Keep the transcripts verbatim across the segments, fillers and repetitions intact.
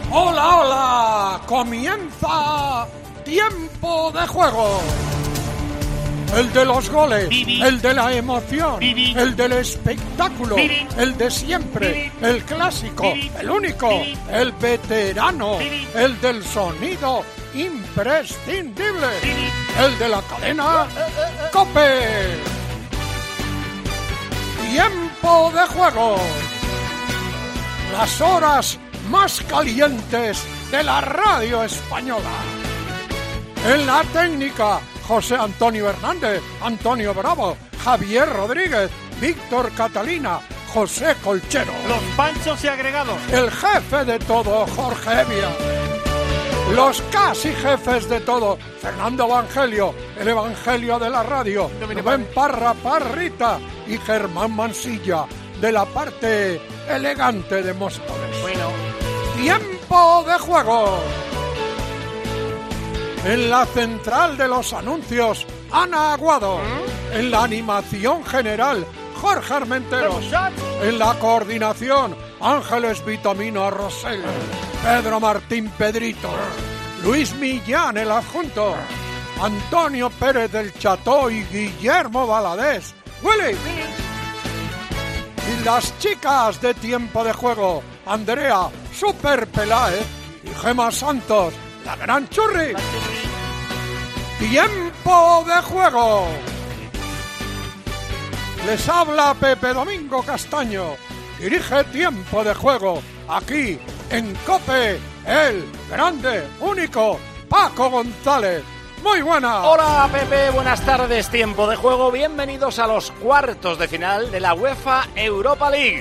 Hola, hola, comienza Tiempo de Juego. El de los goles, Bibi. El de la emoción, Bibi. El del espectáculo, Bibi. El de siempre, Bibi. El clásico, Bibi. El único, Bibi. El veterano, Bibi. El del sonido imprescindible, Bibi. El de la cadena COPE. Tiempo de Juego. Las horas más calientes de la radio española. En la técnica, José Antonio Hernández, Antonio Bravo, Javier Rodríguez, Víctor Catalina, José Colchero. Los panchos y agregados. El jefe de todo, Jorge Evia. Los casi jefes de todo, Fernando Evangelio, el Evangelio de la radio, Rubén Parra Parrita y Germán Mansilla, de la parte elegante de Móstoles. Bueno. Tiempo de Juego. En la central de los anuncios, Ana Aguado. ¿Mm? En la animación general, Jorge Armenteros. En la coordinación, Ángeles Vitamino Rosell. Pedro Martín Pedrito. Luis Millán, el adjunto. Antonio Pérez del Cható y Guillermo Valadés. ¡Willy! Y las chicas de Tiempo de Juego, Andrea Super Peláez y Gema Santos, la gran churri. Tiempo de Juego. Les habla Pepe Domingo Castaño. Dirige Tiempo de Juego aquí en COPE, el grande, único Paco González. Muy buenas. Hola Pepe, buenas tardes. Tiempo de Juego. Bienvenidos a los cuartos de final de la UEFA Europa League.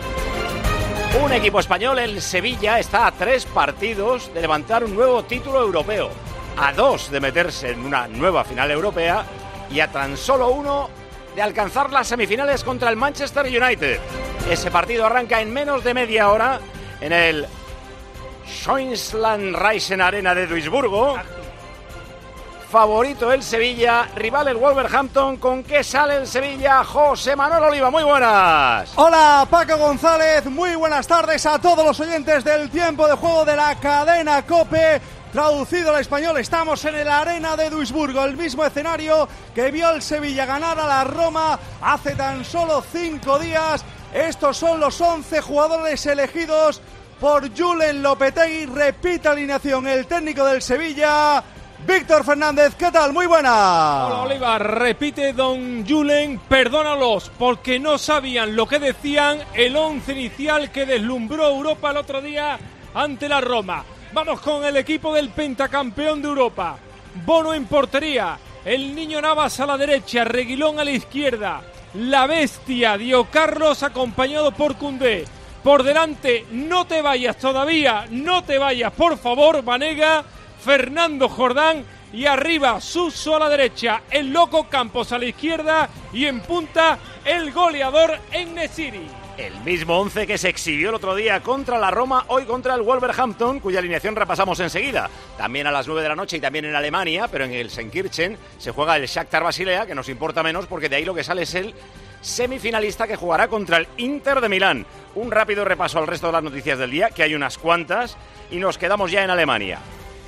Un equipo español, el Sevilla, está a tres partidos de levantar un nuevo título europeo, a dos de meterse en una nueva final europea y a tan solo uno de alcanzar las semifinales contra el Manchester United. Ese partido arranca en menos de media hora en el Schoensland Reisen Arena de Duisburgo. Favorito el Sevilla, rival el Wolverhampton. ¿Con qué sale el Sevilla? José Manuel Oliva, muy buenas. Hola Paco González, muy buenas tardes a todos los oyentes del Tiempo de Juego de la cadena COPE. Traducido al español, estamos en el Arena de Duisburgo, el mismo escenario que vio el Sevilla ganar a la Roma hace tan solo cinco días. Estos son los once jugadores elegidos por Julen Lopetegui. Repite alineación el técnico del Sevilla, Víctor Fernández. ¿Qué tal? Muy buena. Hola Oliva, repite don Julen, perdónalos porque no sabían lo que decían el once inicial que deslumbró Europa el otro día ante la Roma. Vamos con el equipo del pentacampeón de Europa. Bono en portería, el Niño Navas a la derecha, Reguilón a la izquierda, la bestia Dio Carlos acompañado por Koundé. Por delante, no te vayas todavía, no te vayas, por favor, Banega, Fernando Jordán y arriba Suso a la derecha, el Loco Campos a la izquierda y en punta el goleador En-Nesyri. El mismo once que se exhibió el otro día contra la Roma, hoy contra el Wolverhampton, cuya alineación repasamos enseguida. También a las nueve de la noche y también en Alemania, pero en el Senkirchen se juega el Shakhtar Basilea, que nos importa menos porque de ahí lo que sale es el semifinalista que jugará contra el Inter de Milán. Un rápido repaso al resto de las noticias del día, que hay unas cuantas, y nos quedamos ya en Alemania.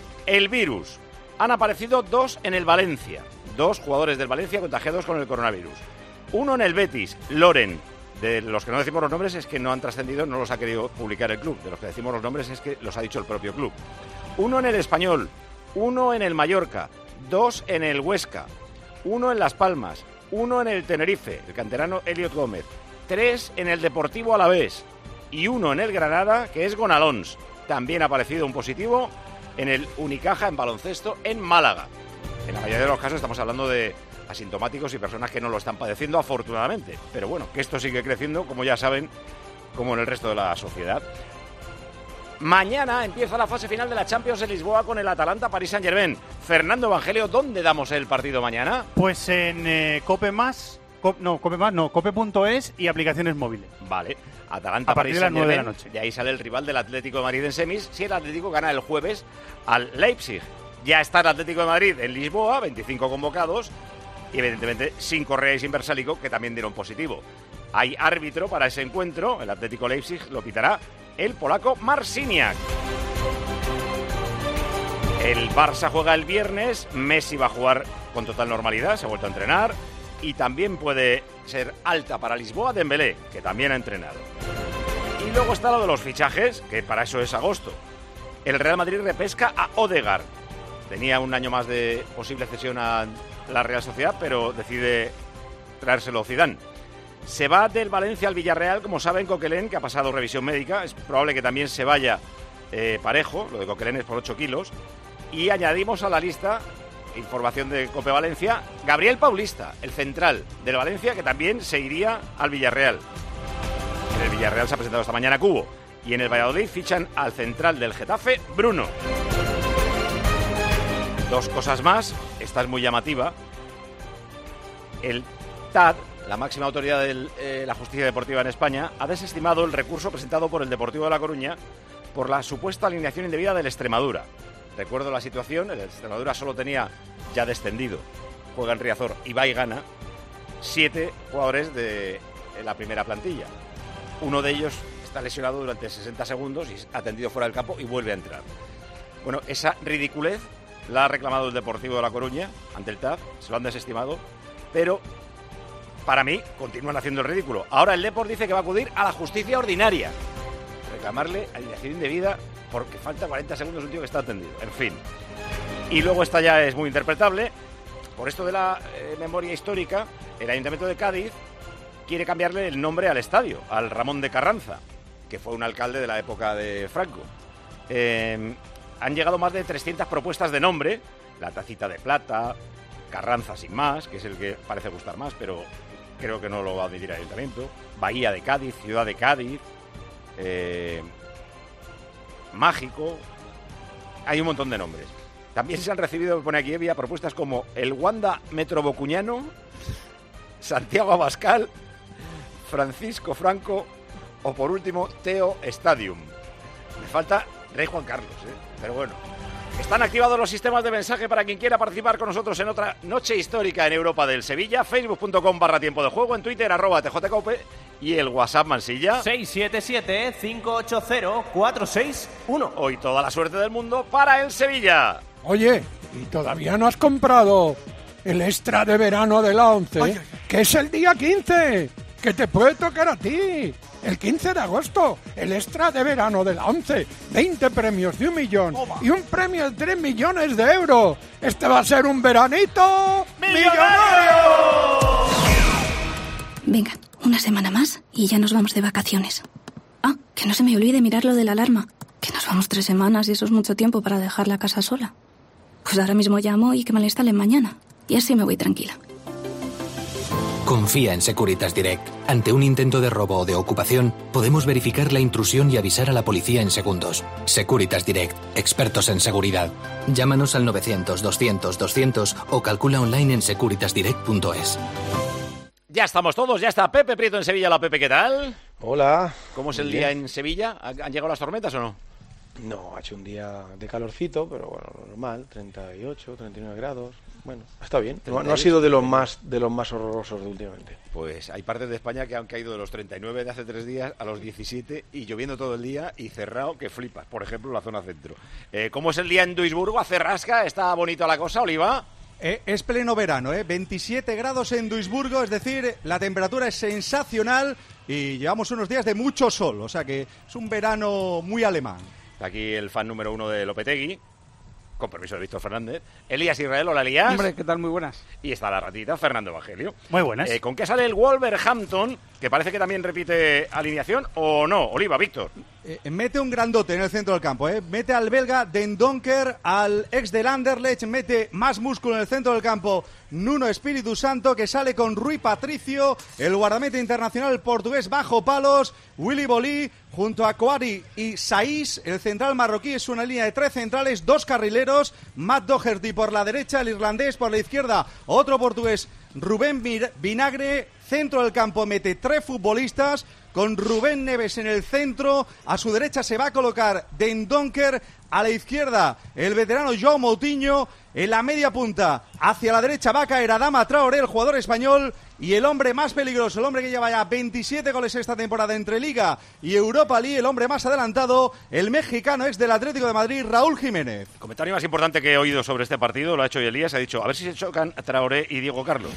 El virus. Han aparecido dos en el Valencia. Dos jugadores del Valencia contagiados con el coronavirus. Uno en el Betis, Loren. De los que no decimos los nombres es que no han trascendido, no los ha querido publicar el club. De los que decimos los nombres es que los ha dicho el propio club. Uno en el Español, uno en el Mallorca, dos en el Huesca, uno en Las Palmas, uno en el Tenerife, el canterano Elliot Gómez, tres en el Deportivo Alavés y uno en el Granada, que es Gonalons. También ha aparecido un positivo en el Unicaja en baloncesto en Málaga. En la mayoría de los casos estamos hablando de asintomáticos y personas que no lo están padeciendo, afortunadamente. Pero bueno, que esto sigue creciendo, como ya saben, como en el resto de la sociedad. Mañana empieza la fase final de la Champions en Lisboa con el Atalanta Paris Saint-Germain. Fernando Evangelio, ¿dónde damos el partido mañana? Pues en eh, Cope Más, Cop, no, Cope Más, no, Cope punto es y aplicaciones móviles. Vale, Atalanta a partir Paris de las nueve de la Saint-Germain. noche. De ahí sale el rival del Atlético de Madrid en semis, si el Atlético gana el jueves al Leipzig. Ya está el Atlético de Madrid en Lisboa, veinticinco convocados, y evidentemente sin Correa y sin Bersálico, que también dieron positivo. Hay árbitro para ese encuentro, el Atlético Leipzig lo pitará el polaco Marciniak. El Barça juega el viernes, Messi va a jugar con total normalidad, se ha vuelto a entrenar, y también puede ser alta para Lisboa Dembélé, que también ha entrenado. Y luego está lo de los fichajes, que para eso es agosto. El Real Madrid repesca a Odegaard. Tenía un año más de posible cesión a la Real Sociedad, pero decide traérselo Zidane. Se va del Valencia al Villarreal, como saben, Coquelin, que ha pasado revisión médica. Es probable que también se vaya eh, Parejo, lo de Coquelin es por ocho kilos. Y añadimos a la lista, información de Cope Valencia, Gabriel Paulista, el central del Valencia, que también se iría al Villarreal. En el Villarreal se ha presentado esta mañana Cubo. Y en el Valladolid fichan al central del Getafe, Bruno. Dos cosas más, esta es muy llamativa. El T A D, la máxima autoridad de eh, la justicia deportiva en España, ha desestimado el recurso presentado por el Deportivo de La Coruña por la supuesta alineación indebida del Extremadura. Recuerdo la situación, el Extremadura solo tenía ya descendido, juega en Riazor y va y gana, siete jugadores de la primera plantilla. Uno de ellos está lesionado durante sesenta segundos y es atendido fuera del campo y vuelve a entrar. Bueno, esa ridiculez la ha reclamado el Deportivo de La Coruña ante el T A D, se lo han desestimado, pero para mí continúan haciendo el ridículo. Ahora el Depor dice que va a acudir a la justicia ordinaria, reclamarle alineación indebida porque falta cuarenta segundos un tío que está atendido. En fin. Y luego esta ya es muy interpretable. Por esto de la eh, memoria histórica, el Ayuntamiento de Cádiz quiere cambiarle el nombre al estadio, al Ramón de Carranza, que fue un alcalde de la época de Franco. Eh, han llegado más de trescientas propuestas de nombre, la Tacita de Plata, Carranza sin más, que es el que parece gustar más, pero creo que no lo va a admitir el Ayuntamiento, Bahía de Cádiz, Ciudad de Cádiz, eh, Mágico, hay un montón de nombres. También se han recibido, pone aquí, vía propuestas como el Wanda Metrobocuñano, Santiago Abascal, Francisco Franco o por último Teo Stadium. Me falta Rey Juan Carlos, ¿eh? Pero bueno. Están activados los sistemas de mensaje para quien quiera participar con nosotros en otra noche histórica en Europa del Sevilla. Facebook punto com barra tiempo de juego, en Twitter arroba T J Cope y el WhatsApp Mansilla seis siete siete, cinco ocho cero, cuatro seis uno. Hoy toda la suerte del mundo para el Sevilla. Oye, ¿y todavía no has comprado el extra de verano de la once? Ay, ay, ay. Que es el día quince, que te puede tocar a ti. El quince de agosto, el extra de verano de la once. veinte premios de un millón y un premio de tres millones de euros. Este va a ser un veranito millonario. Venga, una semana más y ya nos vamos de vacaciones. Ah, que no se me olvide mirar lo de la alarma. Que nos vamos tres semanas y eso es mucho tiempo para dejar la casa sola. Pues ahora mismo llamo y que me la instalen mañana. Y así me voy tranquila. Confía en Securitas Direct. Ante un intento de robo o de ocupación, podemos verificar la intrusión y avisar a la policía en segundos. Securitas Direct, expertos en seguridad. Llámanos al novecientos, doscientos, doscientos o calcula online en securitas direct punto es. Ya estamos todos, ya está Pepe Prieto en Sevilla. La Pepe, ¿qué tal? Hola. ¿Cómo es el día en Sevilla? ¿Han llegado las tormentas o no? No, ha hecho un día de calorcito, pero bueno, normal, treinta y ocho, treinta y nueve grados. Bueno, está bien. No, no ha sido de los más de los más horrorosos de últimamente. Pues hay partes de España que han caído de los treinta y nueve de hace tres días a los diecisiete y lloviendo todo el día y cerrado que flipas. Por ejemplo, la zona centro. Eh, ¿Cómo es el día en Duisburgo? ¿Hace rasca? ¿Está bonito la cosa, Oliva? Eh, es pleno verano, ¿eh? veintisiete grados en Duisburgo, es decir, la temperatura es sensacional y llevamos unos días de mucho sol, o sea que es un verano muy alemán. Aquí el fan número uno de Lopetegui, con permiso de Víctor Fernández. Elías Israel, hola Elías. Hombre, ¿qué tal? Muy buenas. Y está la ratita, Fernando Evangelio. Muy buenas. Eh, ¿Con qué sale el Wolverhampton? Que parece que también repite alineación, ¿o no? Oliva, Víctor. Eh, mete un grandote en el centro del campo, ¿eh? Mete al belga Den Donker, al ex del Anderlecht, mete más músculo en el centro del campo Nuno Espíritu Santo, que sale con Rui Patricio, el guardameta internacional portugués bajo palos, Willy Bolí, junto a Coari y Saiz. El central marroquí es una línea de tres centrales, dos carrileros, Matt Doherty por la derecha, el irlandés por la izquierda, otro portugués, Rubén Vinagre. Centro del campo mete tres futbolistas, con Rubén Neves en el centro. A su derecha se va a colocar Den Donker. A la izquierda, el veterano João Moutinho. En la media punta, hacia la derecha, va a caer Adama Traoré, el jugador español. Y el hombre más peligroso, el hombre que lleva ya veintisiete goles esta temporada entre Liga y Europa League, el hombre más adelantado, el mexicano ex del Atlético de Madrid, Raúl Jiménez. El comentario más importante que he oído sobre este partido lo ha hecho hoy Elías. Ha dicho, a ver si se chocan Traoré y Diego Carlos.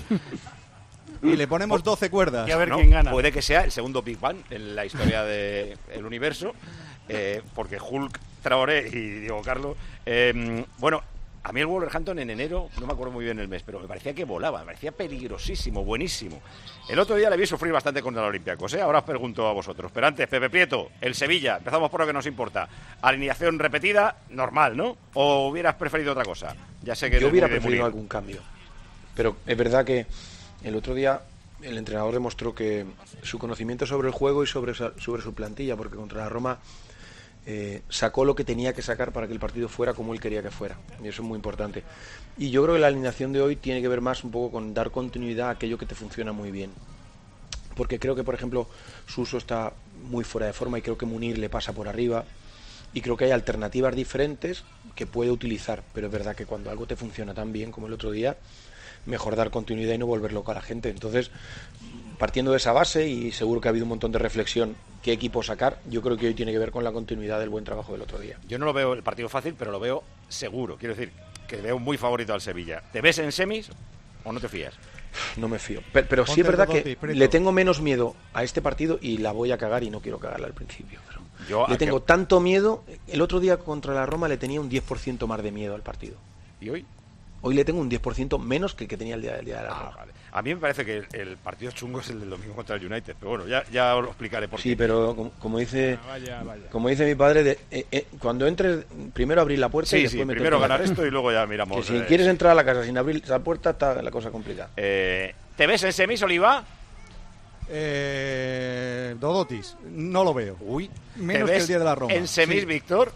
Y le ponemos doce cuerdas. Y a ver ¿no? quién gana. Puede que sea el segundo Big Bang en la historia del universo, eh, porque Hulk, Traoré y Diego Carlos. Eh, bueno, a mí el Wolverhampton en enero, no me acuerdo muy bien el mes, pero me parecía que volaba, me parecía peligrosísimo, buenísimo. El otro día le vi sufrir bastante contra el Olympiacos, ¿eh? Ahora os pregunto a vosotros. Pero antes, Pepe Prieto, el Sevilla, empezamos por lo que nos importa. Alineación repetida, normal, ¿no? ¿O hubieras preferido otra cosa? Ya sé que yo hubiera muy de preferido morir. algún cambio. Pero es verdad que el otro día el entrenador demostró que su conocimiento sobre el juego y sobre, sobre su plantilla, porque contra la Roma eh, sacó lo que tenía que sacar para que el partido fuera como él quería que fuera, y eso es muy importante. Y yo creo que la alineación de hoy tiene que ver más un poco con dar continuidad a aquello que te funciona muy bien, porque creo que, por ejemplo, Suso está muy fuera de forma y creo que Munir le pasa por arriba, y creo que hay alternativas diferentes que puede utilizar, pero es verdad que cuando algo te funciona tan bien como el otro día, mejor dar continuidad y no volver loca a la gente. Entonces, partiendo de esa base, y seguro que ha habido un montón de reflexión qué equipo sacar, yo creo que hoy tiene que ver con la continuidad del buen trabajo del otro día. Yo no lo veo el partido fácil, pero lo veo seguro. Quiero decir, que veo muy favorito al Sevilla. ¿Te ves en semis o no te fías? No me fío. Pero, pero sí es verdad que le tengo menos miedo a este partido y la voy a cagar y no quiero cagarla al principio. Pero yo le tengo que... tanto miedo. El otro día contra la Roma le tenía un diez por ciento más de miedo al partido. ¿Y hoy? Hoy le tengo un diez por ciento menos que el que tenía el día, el día de la Roma. Ah, vale. A mí me parece que el partido chungo es el del domingo contra el United, pero bueno, ya, ya os lo explicaré por qué. Sí, pero como, como dice vaya, vaya. como dice mi padre, de, eh, eh, cuando entres, primero abrir la puerta sí, y después sí, meter primero ganar esto y luego ya miramos. Que si eh, quieres entrar a la casa sin abrir la puerta, está la cosa complicada. Eh, ¿Te ves en semis, Oliva? Eh, Dodotis, no lo veo. Uy, menos que el día de la Roma. ¿En semis, sí. Víctor?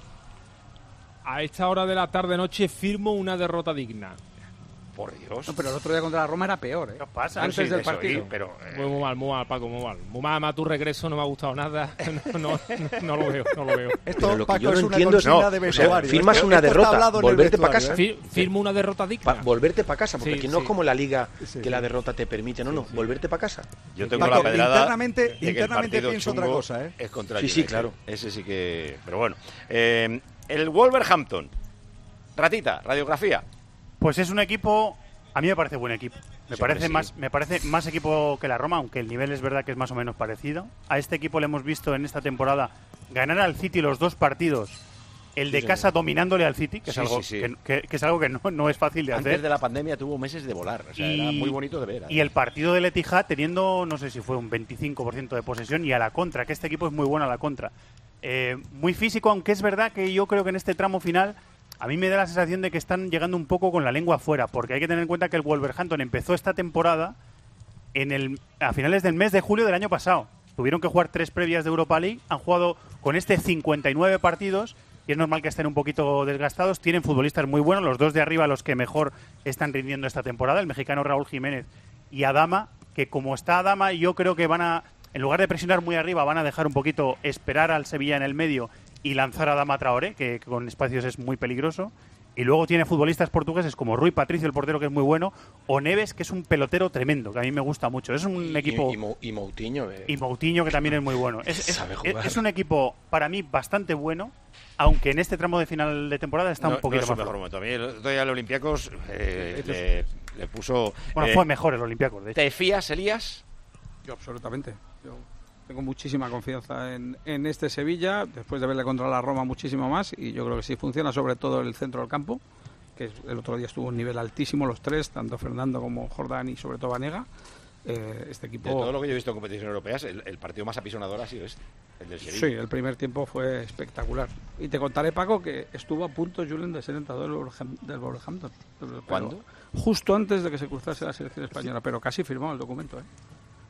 A esta hora de la tarde-noche firmo una derrota digna. Por Dios. No, pero el otro día contra la Roma era peor, ¿eh? ¿Qué pasa? Antes Sí, del eso, partido. sí, pero, eh, Muy, muy mal, muy mal, Paco, muy mal. Muy mal, además tu regreso no me ha gustado nada. No, no, no, no lo veo, no lo veo. Esto, Pero lo que Paco, yo no es una entiendo es- consigna no, de o sea, vestuario. firmas Esto- una esto está derrota, hablado en el volverte pa' vestuario, casa. ¿eh? Fir- firmo una derrota digna. Pa- volverte para casa, porque Sí, aquí no sí. es como la liga Sí, que la sí. derrota te permite, no, no, volverte para casa. yo tengo Paco, la pedrada internamente- de que el internamente partido pienso otra chungo cosa, ¿eh? es contra el Sí, sí, United. claro. Ese sí que... Pero bueno. Eh, el Wolverhampton. Ratita, radiografía. Pues es un equipo, a mí me parece buen equipo. Me Sí, parece hombre, sí. más, me parece más equipo que la Roma, aunque el nivel es verdad que es más o menos parecido. A este equipo le hemos visto en esta temporada ganar al City los dos partidos. El de Sí, casa señor. dominándole al City, que Sí, es algo sí, sí. Que, que- que es algo que no, no es fácil de Antes hacer. de la pandemia tuvo meses de volar. O sea, era muy bonito de ver. Y el partido del Etihad teniendo, no sé si fue un veinticinco por ciento de posesión y a la contra, que este equipo es muy bueno a la contra. Eh, muy físico, aunque es verdad que yo creo que en este tramo final a mí me da la sensación de que están llegando un poco con la lengua afuera, porque hay que tener en cuenta que el Wolverhampton empezó esta temporada en el, a finales del mes de julio del año pasado. Tuvieron que jugar tres previas de Europa League, han jugado con este cincuenta y nueve partidos y es normal que estén un poquito desgastados. Tienen futbolistas muy buenos, los dos de arriba los que mejor están rindiendo esta temporada, el mexicano Raúl Jiménez y Adama, que como está Adama yo creo que van a, en lugar de presionar muy arriba, van a dejar un poquito esperar al Sevilla en el medio y lanzar a Adama Traoré, que, que con espacios es muy peligroso. Y luego tiene futbolistas portugueses como Rui Patricio, el portero, que es muy bueno, o Neves, que es un pelotero tremendo, que a mí me gusta mucho. Es un Y- equipo... Y, y, Mou- y Moutinho. eh. Y Moutinho, que también es muy bueno. Es, es- Sabe jugar. es un equipo, para mí, bastante bueno, aunque en este tramo de final de temporada está no, un poquito no es su más mejor flojo. momento. A mí el otro día el Olympiacos eh, le, le puso... Bueno, eh, fue mejor el Olympiacos, de hecho. ¿Te fías, Elías? Yo absolutamente. Yo tengo muchísima confianza en, en este Sevilla, después de verle contra la Roma muchísimo más, y yo creo que sí funciona, sobre todo el centro del campo, que el otro día estuvo a un nivel altísimo los tres, tanto Fernando como Jordán y sobre todo Vanega. Eh, este equipo... De todo lo que yo he visto en competiciones europeas, el, el partido más apisonador ha sido este, el del Sevilla. Sí, el primer tiempo fue espectacular. Y te contaré, Paco, que estuvo a punto Julen de ser entrenador del Wolverham- del Wolverhampton. Pero ¿Cuándo? justo antes de que se cruzase la selección española, pero casi firmó el documento, ¿eh?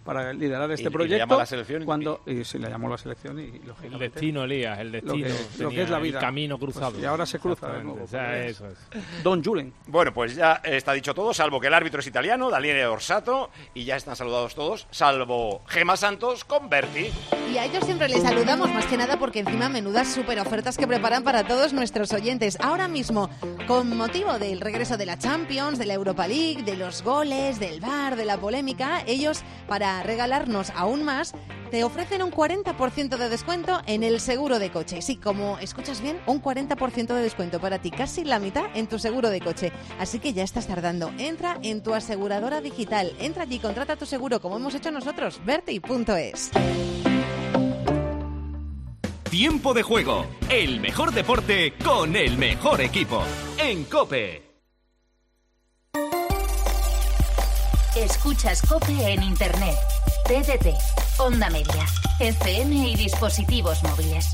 para liderar este y, proyecto. Y le llama a la selección. Cuando, y sí, le llamó a la selección y, lógicamente... El destino, Elías, el destino. Lo que, lo que es la vida. El camino cruzado. Pues, y ahora se cruza de nuevo. O sea, eso es. Don Julen. Bueno, pues ya está dicho todo, salvo que el árbitro es italiano, Daniele Orsato, y ya están saludados todos, salvo Gemma Santos con Berti. Y a ellos siempre les saludamos, más que nada porque encima menudas super ofertas que preparan para todos nuestros oyentes. Ahora mismo, con motivo del regreso de la Champions, de la Europa League, de los goles, del V A R, de la polémica, ellos, para regalarnos aún más, te ofrecen un cuarenta por ciento de descuento en el seguro de coche. Sí, como escuchas bien, un cuarenta por ciento de descuento para ti, casi la mitad en tu seguro de coche. Así que ya estás tardando. Entra en tu aseguradora digital. Entra allí, contrata tu seguro como hemos hecho nosotros. Berti punto es. Tiempo de juego. El mejor deporte con el mejor equipo. En COPE. Escuchas COPE en Internet, T D T, Onda Media, F M y dispositivos móviles.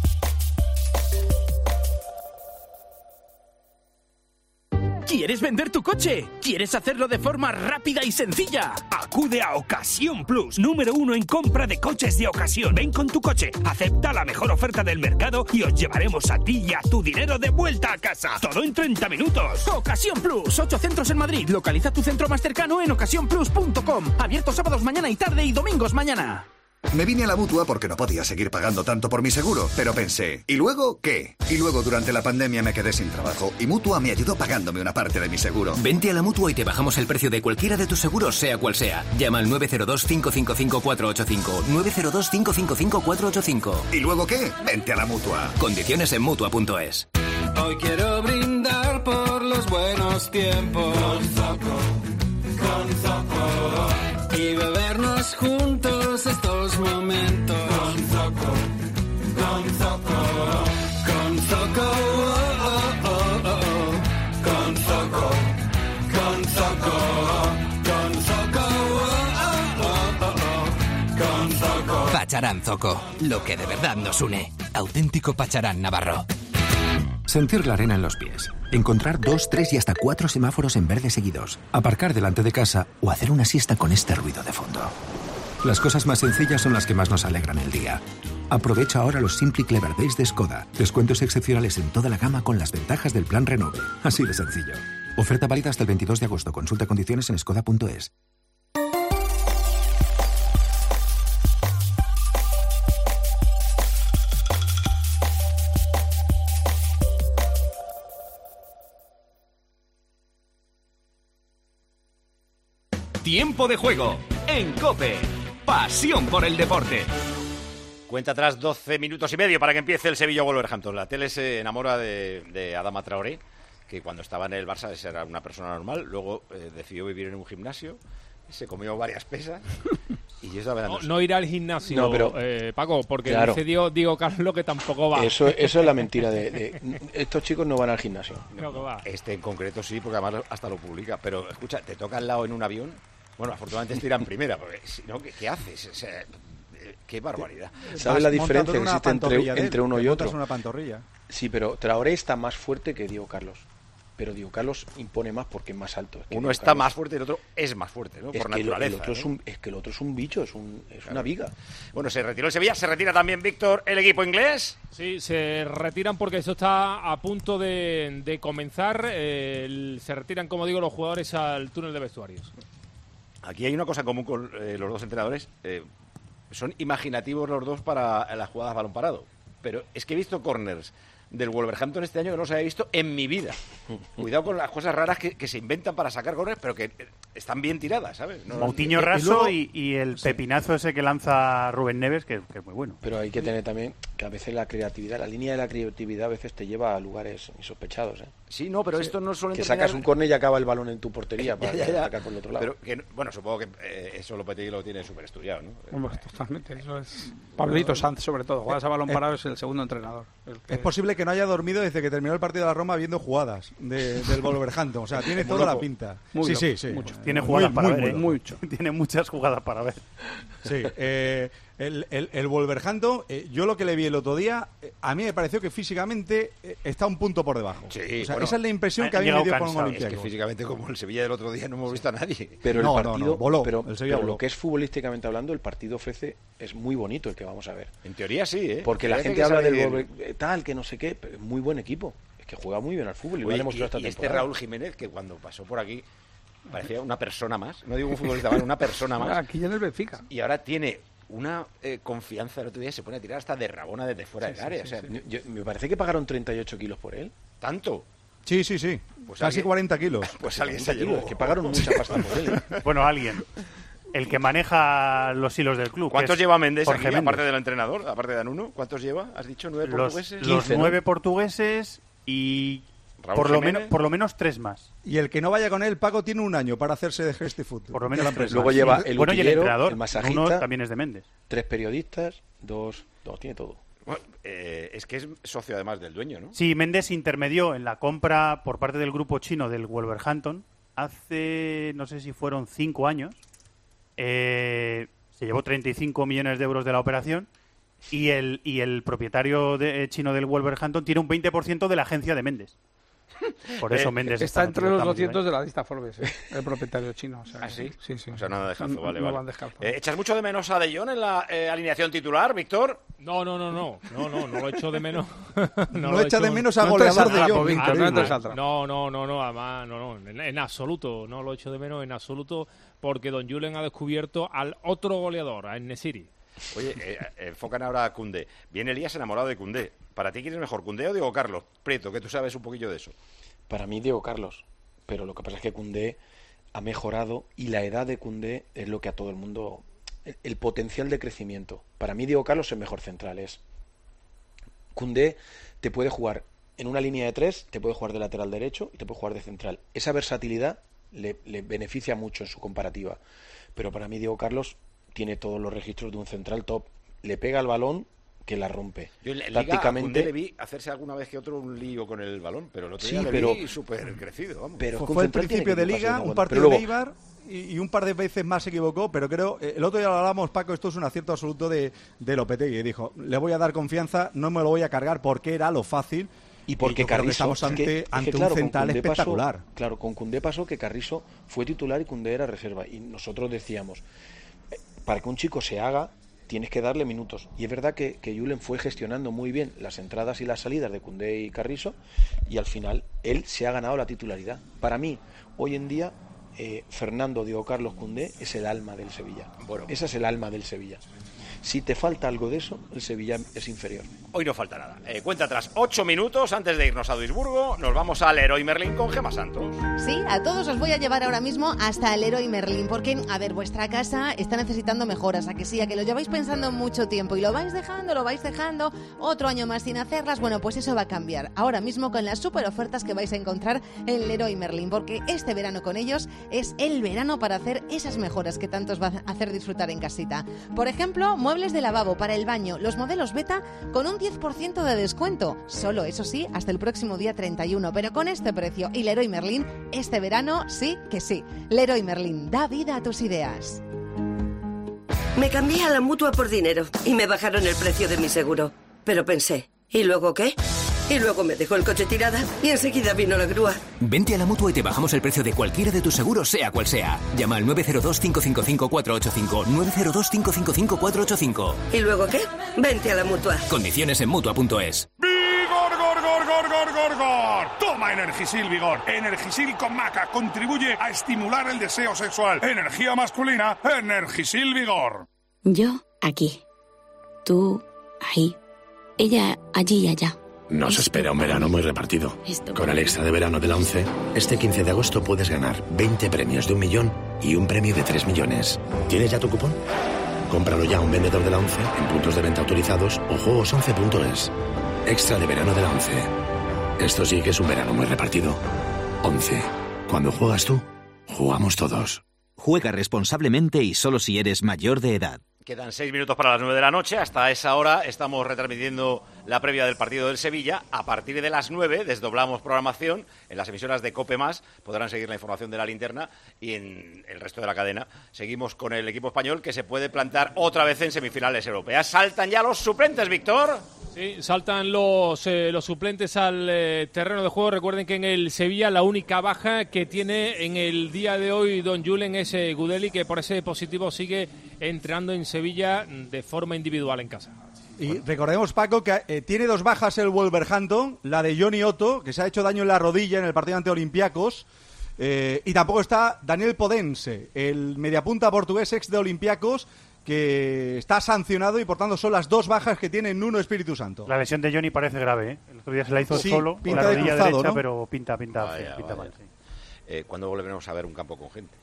¿Quieres vender tu coche? ¿Quieres hacerlo de forma rápida y sencilla? Acude a Ocasión Plus, número uno en compra de coches de ocasión. Ven con tu coche, acepta la mejor oferta del mercado y os llevaremos a ti y a tu dinero de vuelta a casa. Todo en treinta minutos. Ocasión Plus, ocho centros en Madrid. Localiza tu centro más cercano en ocasión plus punto com. Abierto sábados mañana y tarde y domingos mañana. Me vine a la Mutua porque no podía seguir pagando tanto por mi seguro, pero pensé, ¿y luego qué? Y luego durante la pandemia me quedé sin trabajo y Mutua me ayudó pagándome una parte de mi seguro. Vente a la Mutua y te bajamos el precio de cualquiera de tus seguros, sea cual sea. Llama al nueve cero dos, cinco cinco cinco, cuatro ocho cinco, nueve cero dos, cinco cinco cinco, cuatro ocho cinco. ¿Y luego qué? Vente a la Mutua. Condiciones en Mutua punto es. Hoy quiero brindar por los buenos tiempos con Zoco, con Zoco, y bebernos juntos estos momentos con Zoco, con Zoco, con Zoco, oh, oh, oh, oh. Con Zoco, con Zoco, con Zoco, oh, oh, oh, oh. Con Zoco. Pacharán Zoco, lo que de verdad nos une. Auténtico Pacharán Navarro. Sentir la arena en los pies. Encontrar dos, tres y hasta cuatro semáforos en verde seguidos. Aparcar delante de casa o hacer una siesta con este ruido de fondo. Las cosas más sencillas son las que más nos alegran el día. Aprovecha ahora los Simply Clever Days de Skoda. Descuentos excepcionales en toda la gama con las ventajas del plan Renove. Así de sencillo. Oferta válida hasta el veintidós de agosto. Consulta condiciones en skoda punto es. Tiempo de juego en COPE. Pasión por el deporte. Cuenta atrás doce minutos y medio para que empiece el Sevilla-Wolverhampton. La tele se enamora de, de Adama Traoré, que cuando estaba en el Barça era una persona normal. Luego eh, decidió vivir en un gimnasio, se comió varias pesas y eso no, no ir al gimnasio, no, pero, eh, Paco, porque claro, dice Diego, Diego Carlos que tampoco va. Eso, eso es la mentira de, de estos chicos no van al gimnasio. No, no va. Este en concreto sí, porque además hasta lo publica. Pero escucha, te toca al lado en un avión. Bueno, afortunadamente estoy en primera, porque si no, ¿qué, qué haces? O sea, qué barbaridad. ¿Sabes la diferencia que existe entre, entre uno y otro? Una pantorrilla. Sí, pero Traoré está más fuerte que Diego Carlos. Pero Diego Carlos impone más porque es más alto. Es que uno Diego está Carlos, más fuerte y el otro es más fuerte, ¿no? Es Por que naturaleza. El otro ¿no? es, un, es que el otro es un bicho, es, un, es claro. una viga. Bueno, se retiró el Sevilla, se retira también Víctor, el equipo inglés. Sí, se retiran porque eso está a punto de, de comenzar. Eh, el, se retiran, como digo, los jugadores al túnel de vestuarios. Aquí hay una cosa en común con eh, los dos entrenadores. Eh, son imaginativos los dos para las jugadas balón parado. Pero es que he visto corners del Wolverhampton este año que no se había visto en mi vida. Cuidado con las cosas raras que, que se inventan para sacar corners, pero que están bien tiradas, ¿sabes? No, Moutinho y, raso y, luego, y, y el sí. pepinazo ese que lanza Rubén Neves, que, que es muy bueno. Pero hay que tener también que a veces la creatividad, la línea de la creatividad a veces te lleva a lugares insospechados, ¿eh? Sí, no, pero sí. esto no suelen que sacas terminar... un córner y acaba el balón en tu portería para ya, ya, ya. sacar por el otro lado. Pero que, bueno, supongo que eh, eso Lopetegui lo tiene súper estudiado, ¿no? Bueno, totalmente, eso es... Pablito Sanz, sobre todo, jugadas a balón parado es el segundo entrenador. El que... Es posible que no haya dormido desde que terminó el partido de la Roma viendo jugadas de, del Wolverhampton, o sea, tiene toda loco. la pinta. Muy sí, loco. sí, sí. Mucho. Tiene jugadas muy, para muy, ver, ¿eh? Mucho. Tiene muchas jugadas para ver. Sí, eh, El, el, el Wolverhampton, eh, yo lo que le vi el otro día, eh, a mí me pareció que físicamente eh, está un punto por debajo. Sí, o sea, bueno, esa es la impresión que a mí me dio con Olympiacos. Es que físicamente, como el Sevilla del otro día, no hemos visto a nadie. Pero el no, partido, no, no, voló, pero, el Sevilla pero voló. lo que es futbolísticamente hablando, el partido ofrece, es muy bonito el que vamos a ver. En teoría sí, ¿eh? Porque la Parece gente que habla sabe del bien. Wolver- tal, que no sé qué, pero es muy buen equipo. Es que juega muy bien al fútbol y lo ha Oye, demostrado esta y este temporada. Raúl Jiménez, que cuando pasó por aquí parecía una persona más, no digo un futbolista más, una persona más. Aquí ya en el Benfica. Y ahora tiene una eh, confianza, el otro día se pone a tirar hasta de rabona desde fuera Sí, del área. sí, o sea, sí. Yo- me parece que pagaron treinta y ocho kilos por él. ¿Tanto? Sí, sí, sí. Pues Casi alguien- cuarenta kilos. Pues alguien se cuarenta llevó. kilos, que pagaron mucha pasta por él. ¿eh? Bueno, alguien. El que maneja los hilos del club. ¿Cuántos que es lleva Méndez Jorge aquí, Méndez. aparte del entrenador, aparte de Anuno? ¿Cuántos lleva? ¿Has dicho nueve Los, portugueses? los quince, ¿no? nueve portugueses y Raúl por lo, Jiménez. menos, por lo menos tres más. Y el que no vaya con él, Paco, tiene un año para hacerse de Gesti Food. Por lo menos tres Luego más. lleva Sí. el Bueno, y el utillero, entrenador, el masajista, uno también es de Méndez. tres periodistas, dos, dos, tiene todo. Bueno, eh, es que es socio además del dueño, ¿no? Sí, Méndez intermedió en la compra por parte del grupo chino del Wolverhampton hace, no sé si fueron cinco años. Eh, se llevó treinta y cinco millones de euros de la operación y el, y el propietario de- chino del Wolverhampton tiene un veinte por ciento de la agencia de Méndez. Por eso Eh, Méndez Está entre los tan metido doscientos ahí. de la lista Forbes, eh, el propietario chino. O sea, ¿Ah, sí? Sí, sí. O sea, nada de descalzo, No- vale, no vale. van descalzo. Eh, ¿Echas mucho de menos a De Jong en la eh, alineación titular, Víctor? No, no, no, no, no, no, no lo echo de menos. No, lo echa echo- de menos a No goleador entres de al trapo, Jong. Víctor, no increíble. entres al trapo. No, no, no, no, además, no, no, en, en absoluto, no lo echo de menos en absoluto, porque Don Julen ha descubierto al otro goleador, a Enesiri. Oye, eh, eh, enfocan ahora a Koundé. Viene Elías enamorado de Koundé. ¿Para ti quién es mejor, Koundé o Diego Carlos? Prieto, que tú sabes un poquillo de eso. Para mí, Diego Carlos. Pero lo que pasa es que Koundé ha mejorado y la edad de Koundé es lo que a todo el mundo... El, el potencial de crecimiento. Para mí, Diego Carlos es mejor central. Es Koundé te puede jugar en una línea de tres, te puede jugar de lateral derecho y te puede jugar de central. Esa versatilidad le, le beneficia mucho en su comparativa. Pero para mí, Diego Carlos tiene todos los registros de un central top. Le pega al balón que la rompe. Yo en la Liga a Tácticamente... Koundé le vi hacerse alguna vez que otro un lío con el balón, pero el otro Sí, día le pero- vi súper crecido, vamos. pero es que un Fue el central tiene principio que de equivocarse Liga, de un cuando- partido pero de luego- Eibar y, y un par de veces más se equivocó, pero creo, eh, el otro día lo hablamos, Paco, esto es un acierto absoluto de, de Lopetegui, y dijo, le voy a dar confianza, no me lo voy a cargar porque era lo fácil. Y porque yo creo que Carrizo estamos es ante, que- es que, ante claro, un con central Koundé pasó- espectacular. claro, con Koundé pasó que Carrizo fue titular y Koundé era reserva. Y nosotros decíamos, eh, para que un chico se haga, tienes que darle minutos. Y es verdad que, que Julen fue gestionando muy bien las entradas y las salidas de Koundé y Carrizo, y al final él se ha ganado la titularidad. Para mí, hoy en día, eh, Fernando, Diego Carlos, Koundé es el alma del Sevilla. Bueno. Esa es el alma del Sevilla. Si te falta algo de eso, el Sevilla es inferior. Hoy no falta nada. Eh, cuenta atrás, ocho minutos antes de irnos a Duisburgo. Nos vamos al Leroy Merlin con Gemma Santos. Sí, a todos os voy a llevar ahora mismo hasta el Leroy Merlin, porque, a ver, vuestra casa está necesitando mejoras, a que sí, a que lo lleváis pensando mucho tiempo y lo vais dejando, lo vais dejando, otro año más sin hacerlas, bueno, pues eso va a cambiar ahora mismo con las super ofertas que vais a encontrar en Leroy Merlin, porque este verano con ellos es el verano para hacer esas mejoras que tanto os va a hacer disfrutar en casita. Por ejemplo, muebles de lavabo para el baño, los modelos beta con un diez por ciento de descuento, solo eso sí, hasta el próximo día treinta y uno, pero con este precio y Leroy Merlin, este verano sí que sí. Leroy Merlin, da vida a tus ideas. Me cambié a la Mutua por dinero y me bajaron el precio de mi seguro. Pero pensé, ¿y luego qué? Y luego me dejó el coche tirada y enseguida vino la grúa. Vente a la Mutua y te bajamos el precio de cualquiera de tus seguros, sea cual sea. Llama al nueve cero dos, cinco cinco cinco, cuatro ocho cinco, nueve cero dos, cinco cinco cinco, cuatro ocho cinco. ¿Y luego qué? Vente a la Mutua. Condiciones en Mutua punto es. ¡Vigor, gor, gor, gor, gor, gor, gor! Toma Energisil Vigor. Energisil con maca contribuye a estimular el deseo sexual. Energía masculina, Energisil Vigor. Yo aquí. Tú ahí. Ella allí y allá. Nos espera un verano muy repartido. Esto- Con el extra de verano de la ONCE, este quince de agosto puedes ganar veinte premios de un millón y un premio de tres millones. ¿Tienes ya tu cupón? Cómpralo ya a un vendedor de la ONCE en puntos de venta autorizados o juegos once punto es. Extra de verano de la ONCE. Esto sí que es un verano muy repartido. ONCE. Cuando juegas tú, jugamos todos. Juega responsablemente y solo si eres mayor de edad. Quedan seis minutos para las nueve de la noche. Hasta esa hora estamos retransmitiendo la previa del partido del Sevilla. A partir de las nueve desdoblamos programación en las emisoras de COPE más, podrán seguir la información de la linterna y en el resto de la cadena seguimos con el equipo español que se puede plantar otra vez en semifinales europeas. ¿Saltan ya los suplentes, Víctor? Sí, saltan los, eh, los suplentes al eh, terreno de juego. Recuerden que en el Sevilla la única baja que tiene en el día de hoy Don Julen es eh, Gudeli, que por ese positivo sigue entrenando en Sevilla de forma individual en casa. Y recordemos, Paco, que eh, tiene dos bajas el Wolverhampton, la de Johnny Otto, que se ha hecho daño en la rodilla en el partido ante Olympiacos, eh, y tampoco está Daniel Podense, el mediapunta portugués ex de Olympiacos, que está sancionado y por tanto son las dos bajas que tiene Nuno Espíritu Santo. La lesión de Johnny parece grave, ¿eh? El otro día se la hizo sí, solo con la rodilla cruzado, derecha, ¿no? Pero pinta, pinta, vaya, pinta vaya. mal. Sí. Eh, ¿Cuándo volveremos a ver un campo con gente?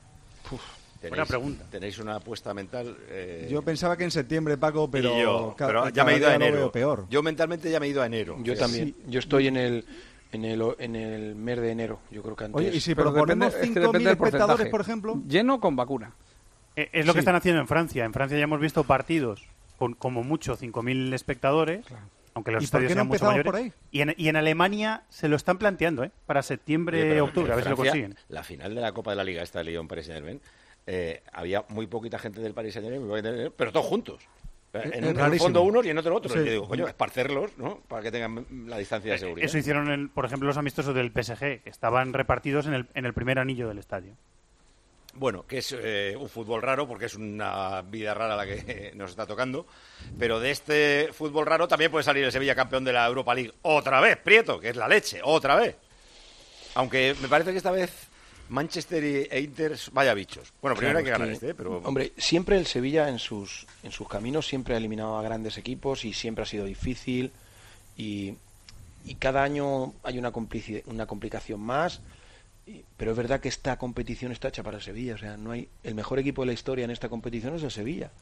Uf, ¿Tenéis, buena pregunta. ¿Tenéis una apuesta mental? Eh... Yo pensaba que en septiembre, Paco, pero, Y yo, ca- pero cada ya me he ido a día lo enero. veo peor. Yo mentalmente ya me he ido a enero. Yo Sí. también. Sí. Yo estoy en el en el en el mes de enero. Yo creo que antes. Oye, y si Pero proponemos depende- es que cinco mil depende del espectadores, porcentaje. por ejemplo... ¿Lleno con vacuna? Eh, es lo Sí. que están haciendo en Francia. En Francia ya hemos visto partidos con como mucho cinco mil espectadores, aunque los ¿Y por estadios qué no sean mucho empezamos mayores. por ahí? Y en, y en Alemania se lo están planteando, ¿eh? Para septiembre, Oye, pero octubre, en a ver si lo Francia, consiguen. La final de la Copa de la Liga, esta de Lyon-Paris Saint-Germain, eh, había muy poquita gente del Paris Saint-Germain, muy poquita gente, pero todos juntos. En un, en un fondo unos y en otro otros. Sí. Y yo digo, coño, esparcerlos, ¿no? Para que tengan la distancia de seguridad. Eso hicieron, en, por ejemplo, los amistosos del P S G, que estaban repartidos en el, en el primer anillo del estadio. Bueno, que es eh, un fútbol raro, porque es una vida rara la que nos está tocando, pero de este fútbol raro también puede salir el Sevilla campeón de la Europa League otra vez, Prieto, que es la leche, otra vez. Aunque me parece que esta vez Manchester e Inter, vaya bichos. Bueno, primero Claro, hay que es ganar que, este, ¿eh? Pero... Hombre, siempre el Sevilla en sus en sus caminos siempre ha eliminado a grandes equipos y siempre ha sido difícil y, y cada año hay una, complici- una complicación más. Pero es verdad que esta competición está hecha para el Sevilla, o sea, no hay el mejor equipo de la historia en esta competición es el Sevilla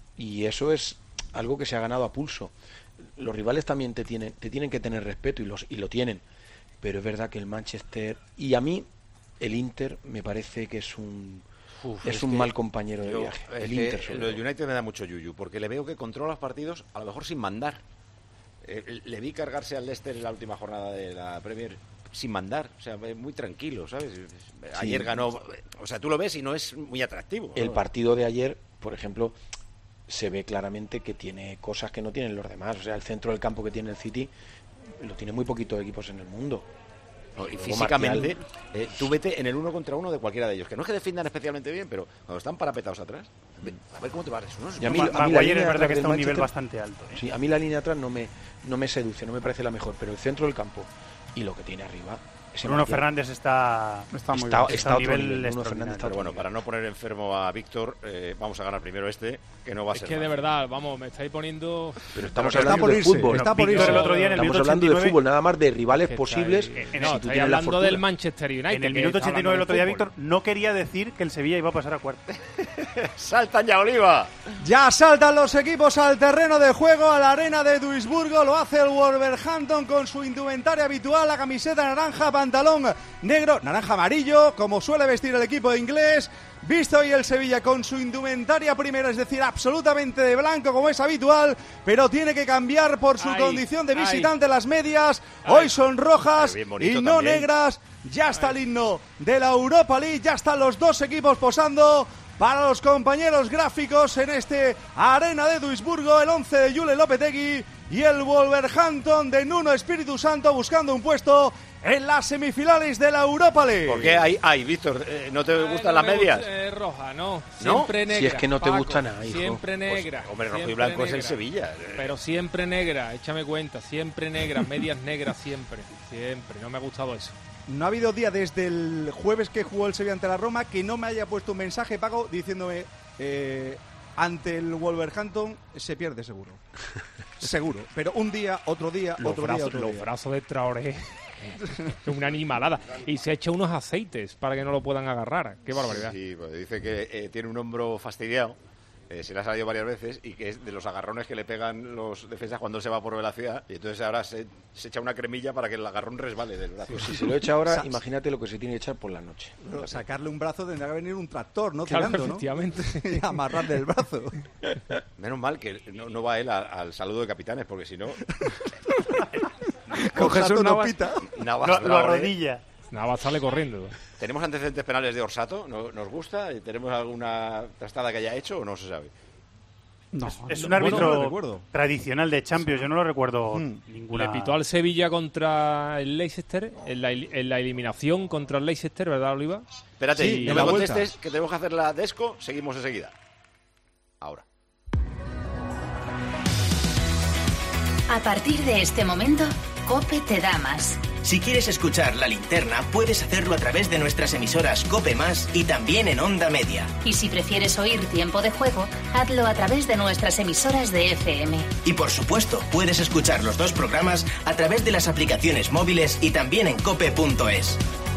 y eso es algo que se ha ganado a pulso. Los rivales también te tienen te tienen que tener respeto y los y lo tienen, pero es verdad que el Manchester y a mí el Inter me parece que es un Uf, es, es un que mal compañero de yo- viaje. es El que Inter sobre lo del todo. United me da mucho yuyu, porque le veo que controla los partidos a lo mejor sin mandar. Eh, le vi cargarse al Leicester en la última jornada de la Premier sin mandar, o sea, muy tranquilo, ¿sabes? Ayer ganó, o sea, tú lo ves y no es muy atractivo, ¿no? El partido de ayer, por ejemplo, se ve claramente que tiene cosas que no tienen los demás. O sea, el centro del campo que tiene el City lo tiene muy poquitos equipos en el mundo. No, y Luego físicamente, Martial, eh, tú vete en el uno contra uno de cualquiera de ellos, que no es que defiendan especialmente bien, pero cuando están parapetados atrás, ve- a ver cómo te vas. Unos, y a mí, Ma- a mí Maguire la es línea verdad atrás que del está a un nivel Manchester- bastante alto, ¿eh? Sí, a mí la línea atrás no me, no me seduce, no me parece la mejor, pero el centro del campo y lo que tiene arriba... ese Bruno Martial Fernández está, está, muy está, bien. está a a un otro nivel nivel. Bruno extraordinario. Fernández está a Pero otro bueno, nivel. para no poner enfermo a Víctor, eh, vamos a ganar primero este, que no va a Es ser que de fácil. verdad, vamos, me estáis poniendo... Pero estamos Está hablando por de irse, fútbol. está por Víctor irse. el otro día en el Estamos minuto hablando ochenta y nueve, de fútbol, nada más de rivales que posibles. estáis- si eh, no, tú estáis tienes la hablando fortuna. del Manchester United. En el que minuto está ochenta y nueve el hablando otro día, de fútbol. Víctor no quería decir que el Sevilla iba a pasar a cuarto. ¡Saltan ya, Oliva! Ya saltan los equipos al terreno de juego, a la arena de Duisburgo. Lo hace el Wolverhampton con su indumentaria habitual, la camiseta naranja, pantalón negro, naranja amarillo, como suele vestir el equipo inglés. Visto hoy el Sevilla con su indumentaria primera, es decir, absolutamente de blanco como es habitual, pero tiene que cambiar por su Ay, condición de ay. visitante las medias. Ay. Hoy son rojas Pero bien bonito y no también. negras. Ya está el himno de la Europa League, ya están los dos equipos posando para los compañeros gráficos en este arena de Duisburgo, el once de Julen Lopetegui y el Wolverhampton de Nuno Espíritu Santo buscando un puesto en las semifinales de la Europa League. ¿Por qué hay, hay Víctor? eh, ¿No te Ay, gustan no las me medias? gusta, eh, roja, no. ¿No? Siempre negra. Si es que no te Paco, gusta nada, hijo. Siempre negra. Pues, hombre, rojo y siempre blanco es el negra. Sevilla. Pero siempre negra, échame cuenta, siempre negra, medias negras siempre, siempre. No me ha gustado eso. No ha habido día desde el jueves que jugó el Sevilla ante la Roma que no me haya puesto un mensaje, Paco, diciéndome eh, ante el Wolverhampton se pierde seguro. Seguro. Pero un día, otro día, Los otro día, brazos, otro los día. brazos de Traoré. Una animalada. Y se echa unos aceites para que no lo puedan agarrar. Qué barbaridad. Sí, pues dice que eh, tiene un hombro fastidiado eh, se le ha salido varias veces y que es de los agarrones que le pegan los defensas cuando él se va por velocidad, y entonces ahora se, se echa una cremilla para que el agarrón resbale del brazo. Pues si se lo echa ahora, imagínate lo que se tiene que echar por la noche. No, sacarle un brazo tendrá que venir un tractor, ¿no? Claro, Tirando, efectivamente. ¿no? Y amarrarle el brazo. Menos mal que no, no va él a, al saludo de capitanes, porque si no... Con Jesús Navas, Nopita. Navas, Lo, lo Traoré. arrodilla. Navas sale corriendo. ¿Tenemos antecedentes penales de Orsato? ¿No- ¿Nos gusta? ¿Tenemos alguna trastada que haya hecho o no se sabe? No, Es un bueno, árbitro no lo recuerdo. tradicional de Champions, yo no lo recuerdo ninguna. Le pitó al Sevilla contra el Leicester en la, en la eliminación contra el Leicester, ¿verdad, Oliva? Espérate, Sí, no en me la vuelta. contestes, que tenemos que hacer la desco, seguimos enseguida. Ahora. A partir de este momento, COPE te da más. Si quieres escuchar La Linterna, puedes hacerlo a través de nuestras emisoras COPE Más y también en Onda Media. Y si prefieres oír Tiempo de Juego, hazlo a través de nuestras emisoras de F M. Y por supuesto, puedes escuchar los dos programas a través de las aplicaciones móviles y también en cope punto es.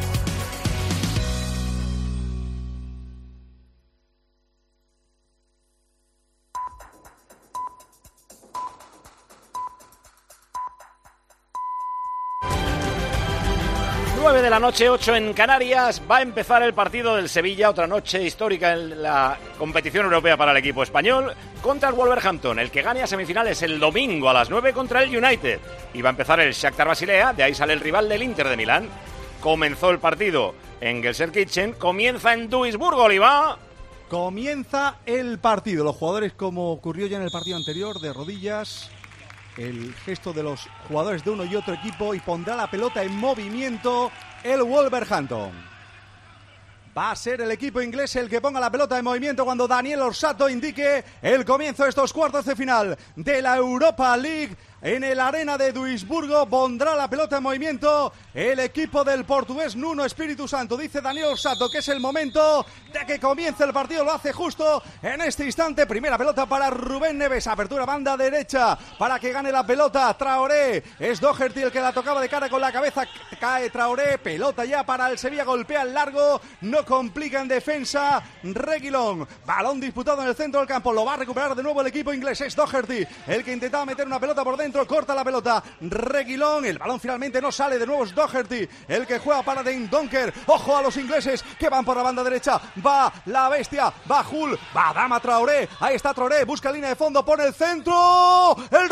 nueve de la noche, ocho en Canarias. Va a empezar el partido del Sevilla, otra noche histórica en la competición europea para el equipo español, contra el Wolverhampton. El que gane a semifinales el domingo a las nueve contra el United. Y va a empezar el Shakhtar Basilea, de ahí sale el rival del Inter de Milán. Comenzó el partido en Gelsenkirchen, comienza en Duisburgo, Oliva. Comienza el partido. Los jugadores, como ocurrió ya en el partido anterior, de rodillas. El gesto de los jugadores de uno y otro equipo, y pondrá la pelota en movimiento el Wolverhampton. Va a ser el equipo inglés el que ponga la pelota en movimiento cuando Daniel Orsato indique el comienzo de estos cuartos de final de la Europa League. En el Arena de Duisburgo pondrá la pelota en movimiento el equipo del portugués Nuno Espíritu Santo. Dice Daniel Orsato que es el momento de que comience el partido. Lo hace justo en este instante. Primera pelota para Rubén Neves. Apertura banda derecha para que gane la pelota Traoré. Es Doherty el que la tocaba de cara con la cabeza. Cae Traoré. Pelota ya para el Sevilla. Golpea el largo. No complica en defensa Reguilón. Balón disputado en el centro del campo. Lo va a recuperar de nuevo el equipo inglés. Es Doherty el que intentaba meter una pelota por dentro. Corta la pelota Reguilón. El balón finalmente no sale. De nuevo es Doherty el que juega para Den Donker. Ojo a los ingleses que van por la banda derecha. Va la bestia. Va Hull. Va Dama Traoré. Ahí está Traoré. Busca línea de fondo. Pone el centro. El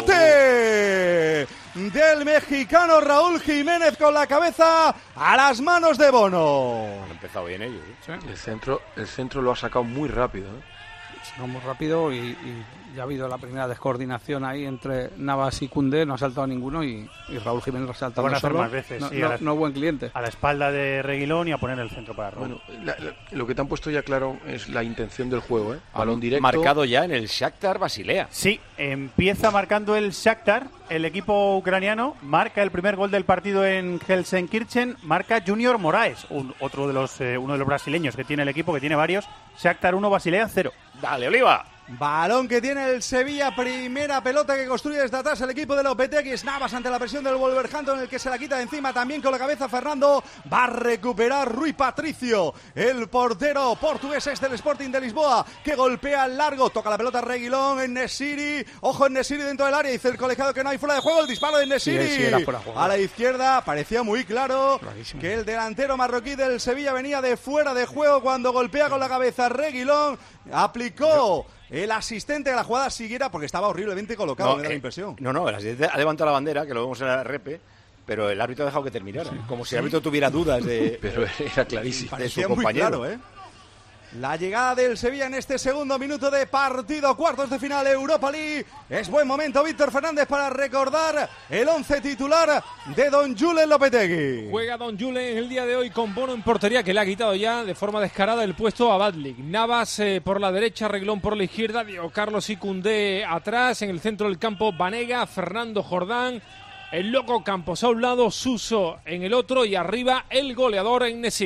remate del mexicano Raúl Jiménez con la cabeza a las manos de Bono. Han empezado bien ellos. ¿eh? El centro, el centro lo ha sacado muy rápido, ¿eh? No, muy rápido y, y ya ha habido la primera descoordinación ahí entre Navas y Koundé, no ha saltado ninguno y, y Raúl Jiménez saltando Van a hacer solo. más veces, no, sí, no, a la- no buen cliente. A la espalda de Reguilón y a poner el centro para Raúl. Bueno, la- la- lo que te han puesto ya claro es la intención del juego, ¿eh? Balón directo. Marcado ya en el Shakhtar Basilea. Sí, empieza marcando el Shakhtar, el equipo ucraniano, marca el primer gol del partido en Gelsenkirchen, marca Junior Moraes, un, otro de los, eh, uno de los brasileños que tiene el equipo, que tiene varios. Shakhtar uno, Basilea cero. Dale, Oliva. Balón que tiene el Sevilla, primera pelota que construye desde atrás el equipo de Lopetegui. Es Navas ante la presión del Wolverhampton, el que se la quita de encima también con la cabeza Fernando. Va a recuperar Rui Patricio, el portero portugués es del Sporting de Lisboa, que golpea al largo, toca la pelota Reguilón en Nesiri. Ojo en Nesiri dentro del área, dice el colegiado que no hay fuera de juego. El disparo de Nesiri Sí, sí, era fuera de juego. a la izquierda, parecía muy claro que el delantero marroquí del Sevilla venía de fuera de juego cuando golpea con la cabeza Reguilón. Aplicó el asistente de la jugada siguiera porque estaba horriblemente colocado, No, me da la eh, impresión. No, no, el asistente ha levantado la bandera, que lo vemos en la repe, pero el árbitro ha dejado que terminara. Como si el árbitro tuviera dudas de, Pero era clarísimo. de Parecía su muy compañero. claro, ¿eh? La llegada del Sevilla en este segundo minuto de partido, cuartos de final Europa League. Es buen momento, Víctor Fernández, para recordar el once titular de Don Julen Lopetegui. Juega Don Julen el día de hoy con Bono en portería, que le ha quitado ya de forma descarada el puesto a Badlik. Navas eh, por la derecha, Reguilón por la izquierda, Diego Carlos y Koundé atrás. En el centro del campo, Banega, Fernando Jordán, el loco Campos a un lado, Suso en el otro y arriba el goleador en Nesiri.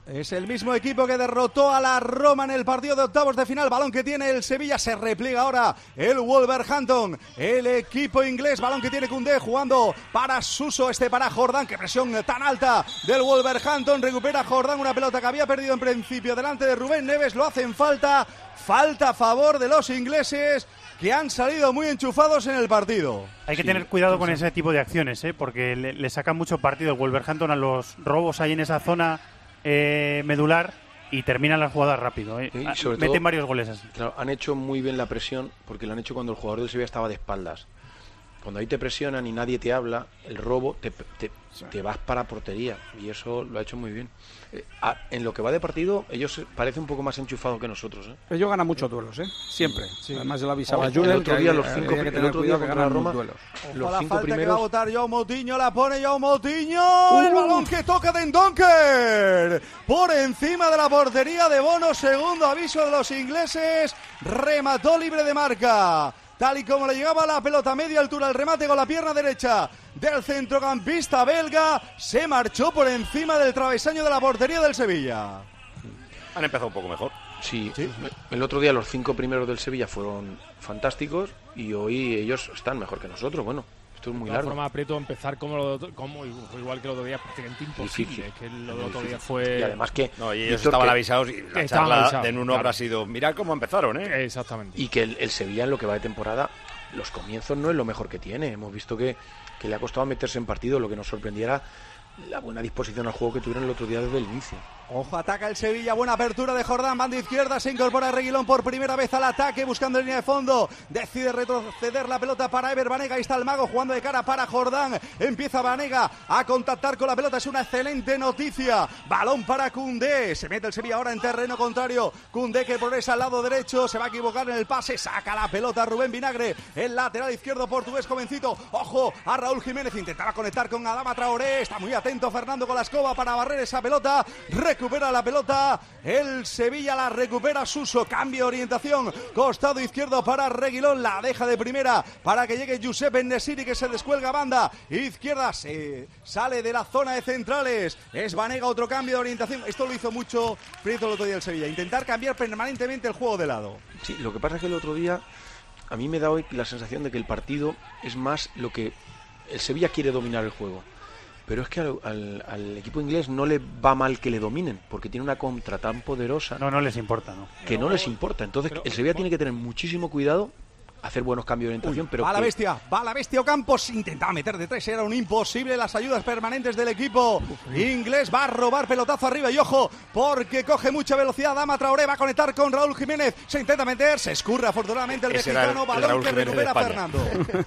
Es el mismo equipo que derrotó a la Roma en el partido de octavos de final. Balón que tiene el Sevilla, se repliega ahora el Wolverhampton. El equipo inglés, balón que tiene Koundé jugando para Suso, este para Jordán. Qué presión tan alta del Wolverhampton. Recupera Jordán una pelota que había perdido en principio delante de Rubén Neves. Lo hacen falta. Falta a favor de los ingleses, que han salido muy enchufados en el partido. Hay que sí, tener cuidado sí, con sí. ese tipo de acciones, ¿eh? Porque le, le sacan mucho partido el Wolverhampton a los robos ahí en esa zona eh, medular y terminan las jugadas rápido. ¿eh? Y sobre Meten todo, varios goles así. Claro, han hecho muy bien la presión, porque lo han hecho cuando el jugador del Sevilla estaba de espaldas. Cuando ahí te presionan y nadie te habla, el robo, te, te, te vas para portería. Y eso lo ha hecho muy bien. Eh, a, en lo que va de partido, ellos parecen un poco más enchufados que nosotros. ¿eh? Ellos ganan muchos duelos, ¿eh? Siempre. Sí. Además, yo lo avisaba a El Julen, otro que día, hay, los cinco, hay que el tener otro cuidado día que contra ganan Roma, duelos. Ojo a la falta primeros... que va a votar Joao Moutinho, la pone Joao Moutinho, uh. el balón que toca de Ndonker, por encima de la portería de Bono, segundo aviso de los ingleses, remató libre de marca. Tal y como le llegaba la pelota a media altura, el remate con la pierna derecha del centrocampista belga, se marchó por encima del travesaño de la portería del Sevilla. Han empezado un poco mejor. Sí, sí, el otro día los cinco primeros del Sevilla fueron fantásticos y hoy ellos están mejor que nosotros. Bueno, esto es muy de largo. forma aprieto empezar como, lo, como igual que el otro día, prácticamente imposible. Difícil. Que lo del otro día fue... Y además que... No, y ellos Víctor, estaban que, avisados y la estaban charla avisados, de Nuno claro. habrá sido... Mirad cómo empezaron, ¿eh? Exactamente. Y que el, el Sevilla en lo que va de temporada, los comienzos no es lo mejor que tiene. Hemos visto que, que le ha costado meterse en partido. Lo que nos sorprendiera la buena disposición al juego que tuvieron el otro día desde el inicio. Ojo, ataca el Sevilla, buena apertura de Jordán, banda izquierda, se incorpora Reguilón por primera vez al ataque, buscando línea de fondo, decide retroceder la pelota para Ever Banega, ahí está el mago jugando de cara para Jordán, empieza Banega a contactar con la pelota, es una excelente noticia, balón para Koundé, se mete el Sevilla ahora en terreno contrario, Koundé que progresa al lado derecho, se va a equivocar en el pase, saca la pelota Rubén Vinagre, el lateral izquierdo portugués jovencito, ojo a Raúl Jiménez, intentaba conectar con Adama Traoré, está muy atento Fernando con la escoba para barrer esa pelota, recupera la pelota, el Sevilla la recupera Suso, cambio de orientación, costado izquierdo para Reguilón, la deja de primera para que llegue Giuseppe Nesiri que se descuelga banda, izquierda se sale de la zona de centrales, es Banega, otro cambio de orientación, esto lo hizo mucho Prieto el otro día el Sevilla, intentar cambiar permanentemente el juego de lado. Sí, lo que pasa es que el otro día a mí me da hoy la sensación de que el partido es más lo que el Sevilla quiere dominar el juego. Pero es que al, al, al equipo inglés no le va mal que le dominen, porque tiene una contra tan poderosa. No, no les importa, ¿no? Que no les importa. Entonces pero, el Sevilla tiene que tener muchísimo cuidado, hacer buenos cambios de orientación. Uy, pero va que... la bestia, va la bestia Ocampos, intentaba meter de tres, era un imposible, las ayudas permanentes del equipo inglés, va a robar pelotazo arriba y ojo, porque coge mucha velocidad, Adama Traoré va a conectar con Raúl Jiménez, se intenta meter, se escurre afortunadamente el Ese mexicano, el, el balón Raúl que Jiménez recupera Fernando.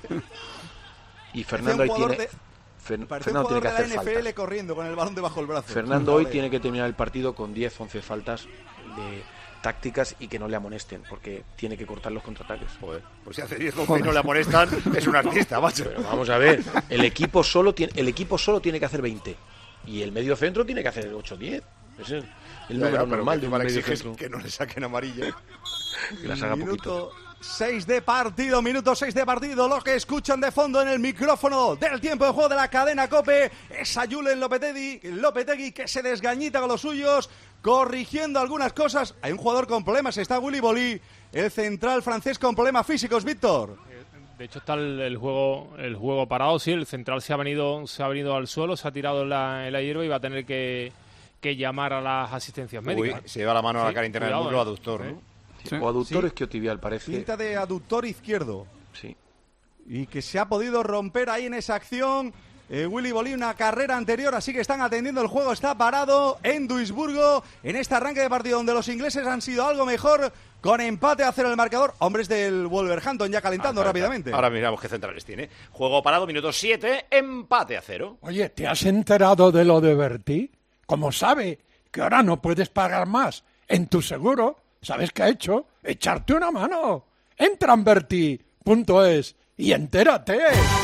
Y Fernando ahí tiene... De... Fer... Parece Fernando un tiene que jugador de la hacer N F L faltas. corriendo con el balón debajo del brazo. Fernando hoy tiene que terminar el partido con diez, once faltas de tácticas y que no le amonesten, porque tiene que cortar los contraataques. Joder, pues si hace diez, once y no le amonestan, es un artista, macho. Pero vamos a ver, el equipo solo tiene, el equipo solo tiene que hacer veinte y el medio centro tiene que hacer ocho, diez. Ese es el número ya, normal de un medio exiges centro. que no le saquen amarilla. Que las haga Minuto poquito. seis de partido, minuto seis de partido, lo que escuchan de fondo en el micrófono del tiempo de juego de la cadena COPE es a Julen Lopetegui, Lopetegui que se desgañita con los suyos, corrigiendo algunas cosas. Hay un jugador con problemas, está Willy Bolí, el central francés con problemas físicos, Víctor. De hecho está el, el juego el juego parado, sí, el central se ha venido se ha venido al suelo, se ha tirado en la, en la hierba y va a tener que, que llamar a las asistencias médicas. Uy, se lleva la mano a la cara interna del muslo aductor, ¿eh? ¿no? Sí. O aductor sí. Isquiotibial, parece. Pinta de aductor izquierdo. Sí. Y que se ha podido romper ahí en esa acción. Eh, Willy Bolí, una carrera anterior, así que están atendiendo el juego. Está parado en Duisburgo en este arranque de partido donde los ingleses han sido algo mejor. Con empate a cero el marcador. Hombres del Wolverhampton ya calentando ah, rápidamente. Ahora miramos qué centrales tiene. Juego parado, minuto siete, empate a cero. Oye, ¿te has enterado de lo de Berti? Como sabe que ahora no puedes pagar más en tu seguro, ¿sabes qué ha hecho? Echarte una mano. Entra en Berti punto es y entérate.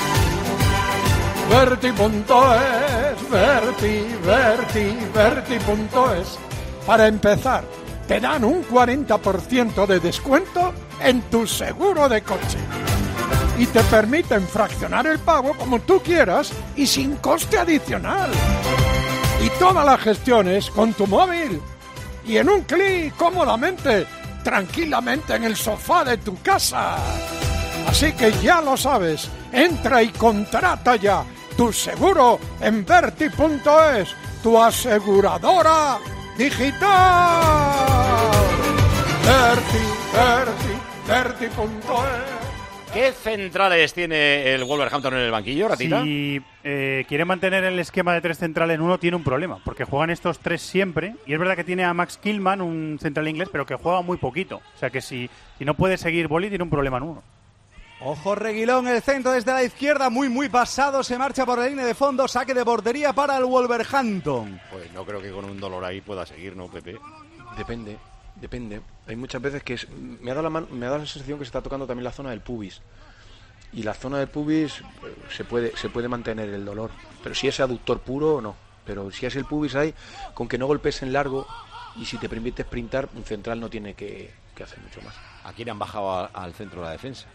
Berti punto es, Berti, Berti, Berti punto es. Para empezar, te dan un cuarenta por ciento de descuento en tu seguro de coche. Y te permiten fraccionar el pago como tú quieras y sin coste adicional. y todas las gestiones con tu móvil. Y en un clic, cómodamente, tranquilamente en el sofá de tu casa. Así que ya lo sabes, entra y contrata ya tu seguro en Verti punto es, tu aseguradora digital. Verti, Verti, Verti punto es. ¿Qué centrales tiene el Wolverhampton en el banquillo, Ratita? Si eh, quiere mantener el esquema de tres centrales en uno, tiene un problema, porque juegan estos tres siempre, y es verdad que tiene a Max Kilman, un central inglés, pero que juega muy poquito. O sea que si, si no puede seguir Boli, tiene un problema en uno. Ojo Reguilón, el centro desde la izquierda, muy muy pasado, se marcha por la línea de fondo, saque de portería para el Wolverhampton. Pues no creo que con un dolor ahí pueda seguir, ¿no, Pepe? Depende, depende. Hay muchas veces que es, me, ha dado la man, me ha dado la sensación que se está tocando también la zona del pubis. Y la zona del pubis eh, se puede se puede mantener el dolor. Pero si es aductor puro, no. Pero si es el pubis ahí, con que no golpes en largo y si te permite sprintar, un central no tiene que, que hacer mucho más. ¿A quién han bajado a, al centro de la defensa?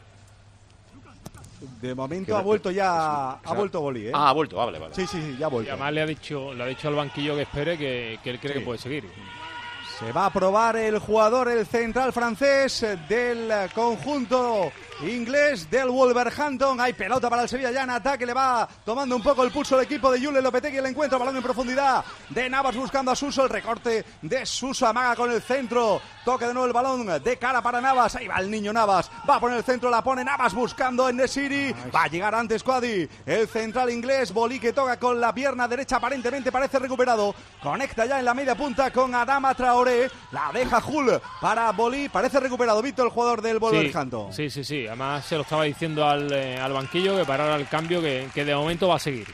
De momento ha vuelto ya, ha vuelto Boli, ¿eh? Ah, ha vuelto, vale, vale. Sí, sí, sí, ya ha vuelto. Y además le ha dicho, le ha dicho al banquillo que espere, que, que él cree sí. que puede seguir. Se va a probar el jugador, el central francés del conjunto inglés del Wolverhampton. Hay pelota para el Sevilla ya en ataque, le va tomando un poco el pulso el equipo de Julen Lopetegui. El encuentro, balón en profundidad de Navas buscando a Suso, el recorte de Suso, amaga con el centro, toca de nuevo el balón de cara para Navas, ahí va el niño Navas, va a poner el centro, la pone Navas buscando en Nesiri, va a llegar antes Quadi, el central inglés, Boli que toca con la pierna derecha, aparentemente parece recuperado, conecta ya en la media punta con Adama Traoré, la deja Hull para Boli, parece recuperado, Víctor, el jugador del Wolverhampton. Sí, sí, sí, además se lo estaba diciendo al, eh, al banquillo que parara el cambio, que, que de momento va a seguir.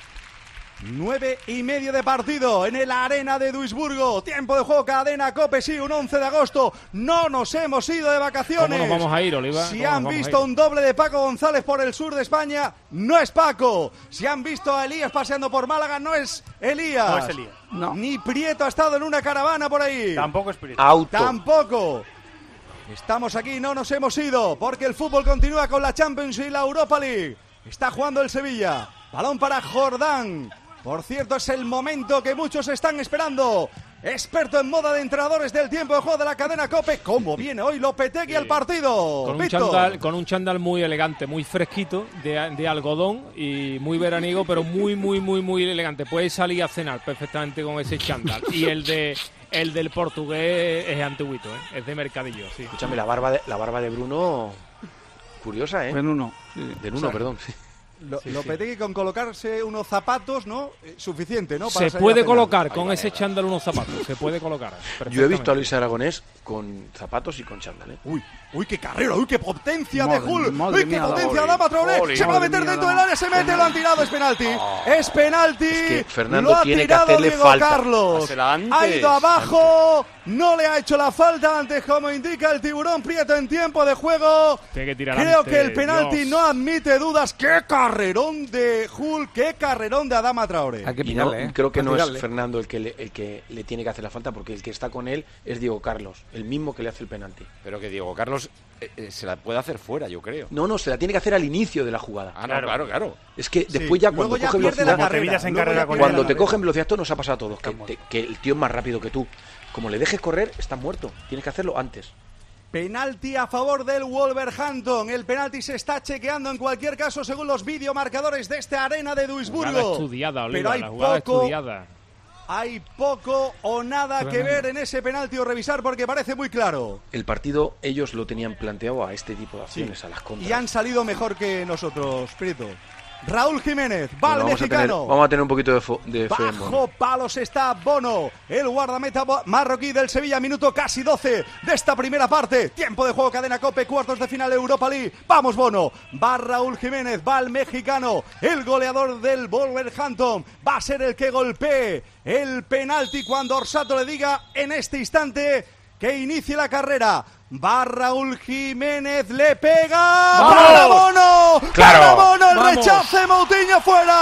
Nueve y medio de partido en el Arena de Duisburgo. Tiempo de juego, cadena COPE, sí, un once de agosto. No nos hemos ido de vacaciones. ¿Cómo nos vamos a ir, Oliva? Si han visto un doble de Paco González por el sur de España, no es Paco. Si han visto a Elías paseando por Málaga, no es Elías. No es Elías. No. Ni Prieto ha estado en una caravana por ahí. Tampoco es Prieto. Auto. Tampoco. Estamos aquí, no nos hemos ido, porque el fútbol continúa con la Champions y la Europa League. Está jugando el Sevilla. Balón para Jordán. Por cierto, es el momento que muchos están esperando. Experto en moda de entrenadores del tiempo de juego de la cadena COPE. ¿Cómo viene hoy Lopetegui sí. al partido? Con un, chándal, con un chándal muy elegante, muy fresquito, de, de algodón y muy veraniego, pero muy, muy, muy, muy elegante. Puedes salir a cenar perfectamente con ese chándal. Y el de el del portugués es antiguito, ¿eh? Es de mercadillo, sí. Escúchame, la barba de, la barba de Bruno, curiosa, ¿eh? De Nuno. Sí. De Nuno, o sea, perdón, sí. Lo, sí, Lopetegui sí. con colocarse unos zapatos, ¿no? Eh, suficiente, ¿no? Para se puede colocar con ese chándal unos zapatos, se puede colocar. Yo he visto a Luis Aragonés con zapatos y con chándal, ¿eh? Uy, uy, qué carrera, uy, qué potencia madre, de Hull, madre uy, qué mía, potencia de Adama Traoré, se va a meter mía, dentro del área, se mete, lo han tirado, es penalti, oh. es penalti, es que Fernando lo ha tiene tirado que hacerle Diego falta. Carlos, ha ido abajo, no le ha hecho la falta antes, como indica el tiburón Prieto en tiempo de juego. Que Creo antes, que el penalti Dios. no admite dudas. ¡Qué carrerón de Hull! ¡Qué carrerón de Adama Traoré! Hay que pirarle, no, ¿eh? Creo que Hay no pirarle. es Fernando el que, le, el que le tiene que hacer la falta, porque el que está con él es Diego Carlos, el mismo que le hace el penalti. Pero que Diego Carlos eh, eh, se la puede hacer fuera, yo creo. No, no, se la tiene que hacer al inicio de la jugada. Ah, no, claro, claro. Es que después sí. ya cuando ya coge velocidad, carrera, en carrera con cuando te cogen velocidad, esto nos ha pasado a todos, que, te, que el tío es más rápido que tú. Como le dejes correr, estás muerto. Tienes que hacerlo antes. Penalti a favor del Wolverhampton. El penalti se está chequeando en cualquier caso según los videomarcadores de esta Arena de Duisburgo. Estudiada, Oliva, pero hay la jugada poco, estudiada. Hay poco o nada Tremendo. que ver en ese penalti o revisar porque parece muy claro. El partido ellos lo tenían planteado a este tipo de acciones, sí. a las contras. Y han salido mejor que nosotros, Prieto. Raúl Jiménez, va bueno, al mexicano. A tener, vamos a tener un poquito de, fo, de fe. Bajo palos está Bono, el guardameta marroquí del Sevilla, minuto casi doce de esta primera parte. Tiempo de juego, cadena COPE, cuartos de final Europa League. Vamos Bono, va Raúl Jiménez, va el mexicano, el goleador del Wolverhampton. Va a ser el que golpee el penalti cuando Orsato le diga en este instante que inicie la carrera. Va Raúl Jiménez, le pega. ¡Vamos! ¡Para Bono! ¡Claro! ¡Para Bono! ¡El ¡Vamos! rechace! ¡Moutinho fuera!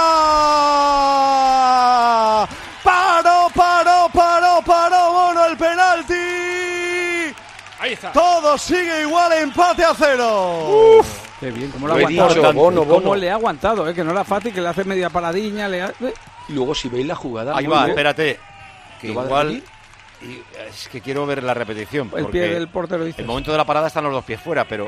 ¡Paró, paró, paró, paró Bono el penalti! Ahí está. Todo sigue igual, empate a cero. ¡Uf! Qué bien, cómo lo, lo ha aguantado. Dicho, Bono, ¿Cómo Bono. le ha aguantado? Eh? Que no era fácil, que le hace media paradiña. Le ha... Y luego si veis la jugada... Ahí muy va, bien. espérate. Que ¿Lo va a igual... repetir? Y es que quiero ver la repetición. El pie del portero, dice. El momento de la parada están los dos pies fuera, pero...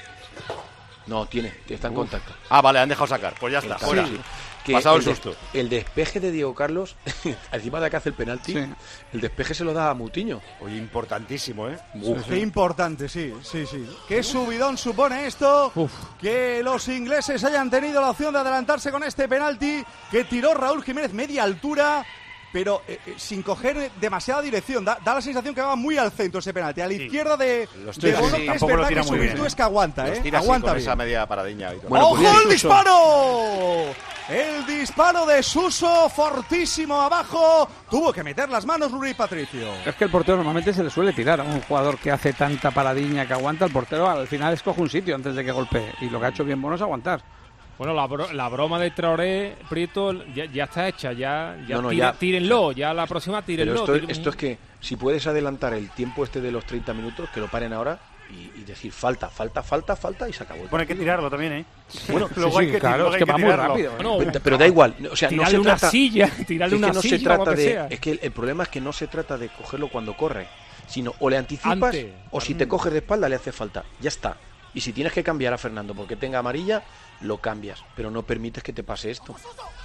No, tiene, está en Uf. contacto. Ah, vale, han dejado sacar. Pues ya está, Sí, fuera. sí. Que Pasado el, el de- susto. El despeje de Diego Carlos, encima de que hace el penalti, Sí. el despeje se lo da a Mutiño. Oye, importantísimo, ¿eh? Uf. Qué importante, sí, sí, sí. Qué subidón supone esto, Uf. que los ingleses hayan tenido la opción de adelantarse con este penalti que tiró Raúl Jiménez media altura, pero eh, eh, sin coger demasiada dirección. Da, da la sensación que va muy al centro ese penalti, a la izquierda de, Los de tira Bono, así, que es tampoco lo verdad tira que su muy bien, virtud ¿eh? es que aguanta, Los ¿eh? tira así Aguanta con bien. esa media paradiña. Y todo. Bueno, ¡Ojo pues el Suso. disparo! El disparo de Suso, fortísimo abajo. Tuvo que meter las manos Rui Patricio. Es que el portero normalmente se le suele tirar a un jugador que hace tanta paradiña que aguanta. El portero al final escoge un sitio antes de que golpee. Y lo que ha hecho bien Bono es aguantar. Bueno, la, bro- la broma de Traoré, Prieto, ya, ya está hecha. Ya, ya, No, no, tire- ya. tírenlo. Ya la próxima tírenlo. Pero esto, tiren- esto es que si puedes adelantar el tiempo este de los treinta minutos, que lo paren ahora y, y decir falta, falta, falta, falta y se acabó. Bueno, hay que tirarlo también, ¿eh? Bueno, Luego sí, hay que, claro, luego es hay que que va muy tirarlo. rápido. Bueno, Pero, pero da igual, o sea, no tirarle se una trata, silla, tirarle es que una no silla se o lo trata que de, sea. es que el, el problema es que no se trata de cogerlo cuando corre, sino o le anticipas Antes. o si te coges de espalda le hace falta, ya está. Y si tienes que cambiar a Fernando porque tenga amarilla, lo cambias, pero no permites que te pase esto.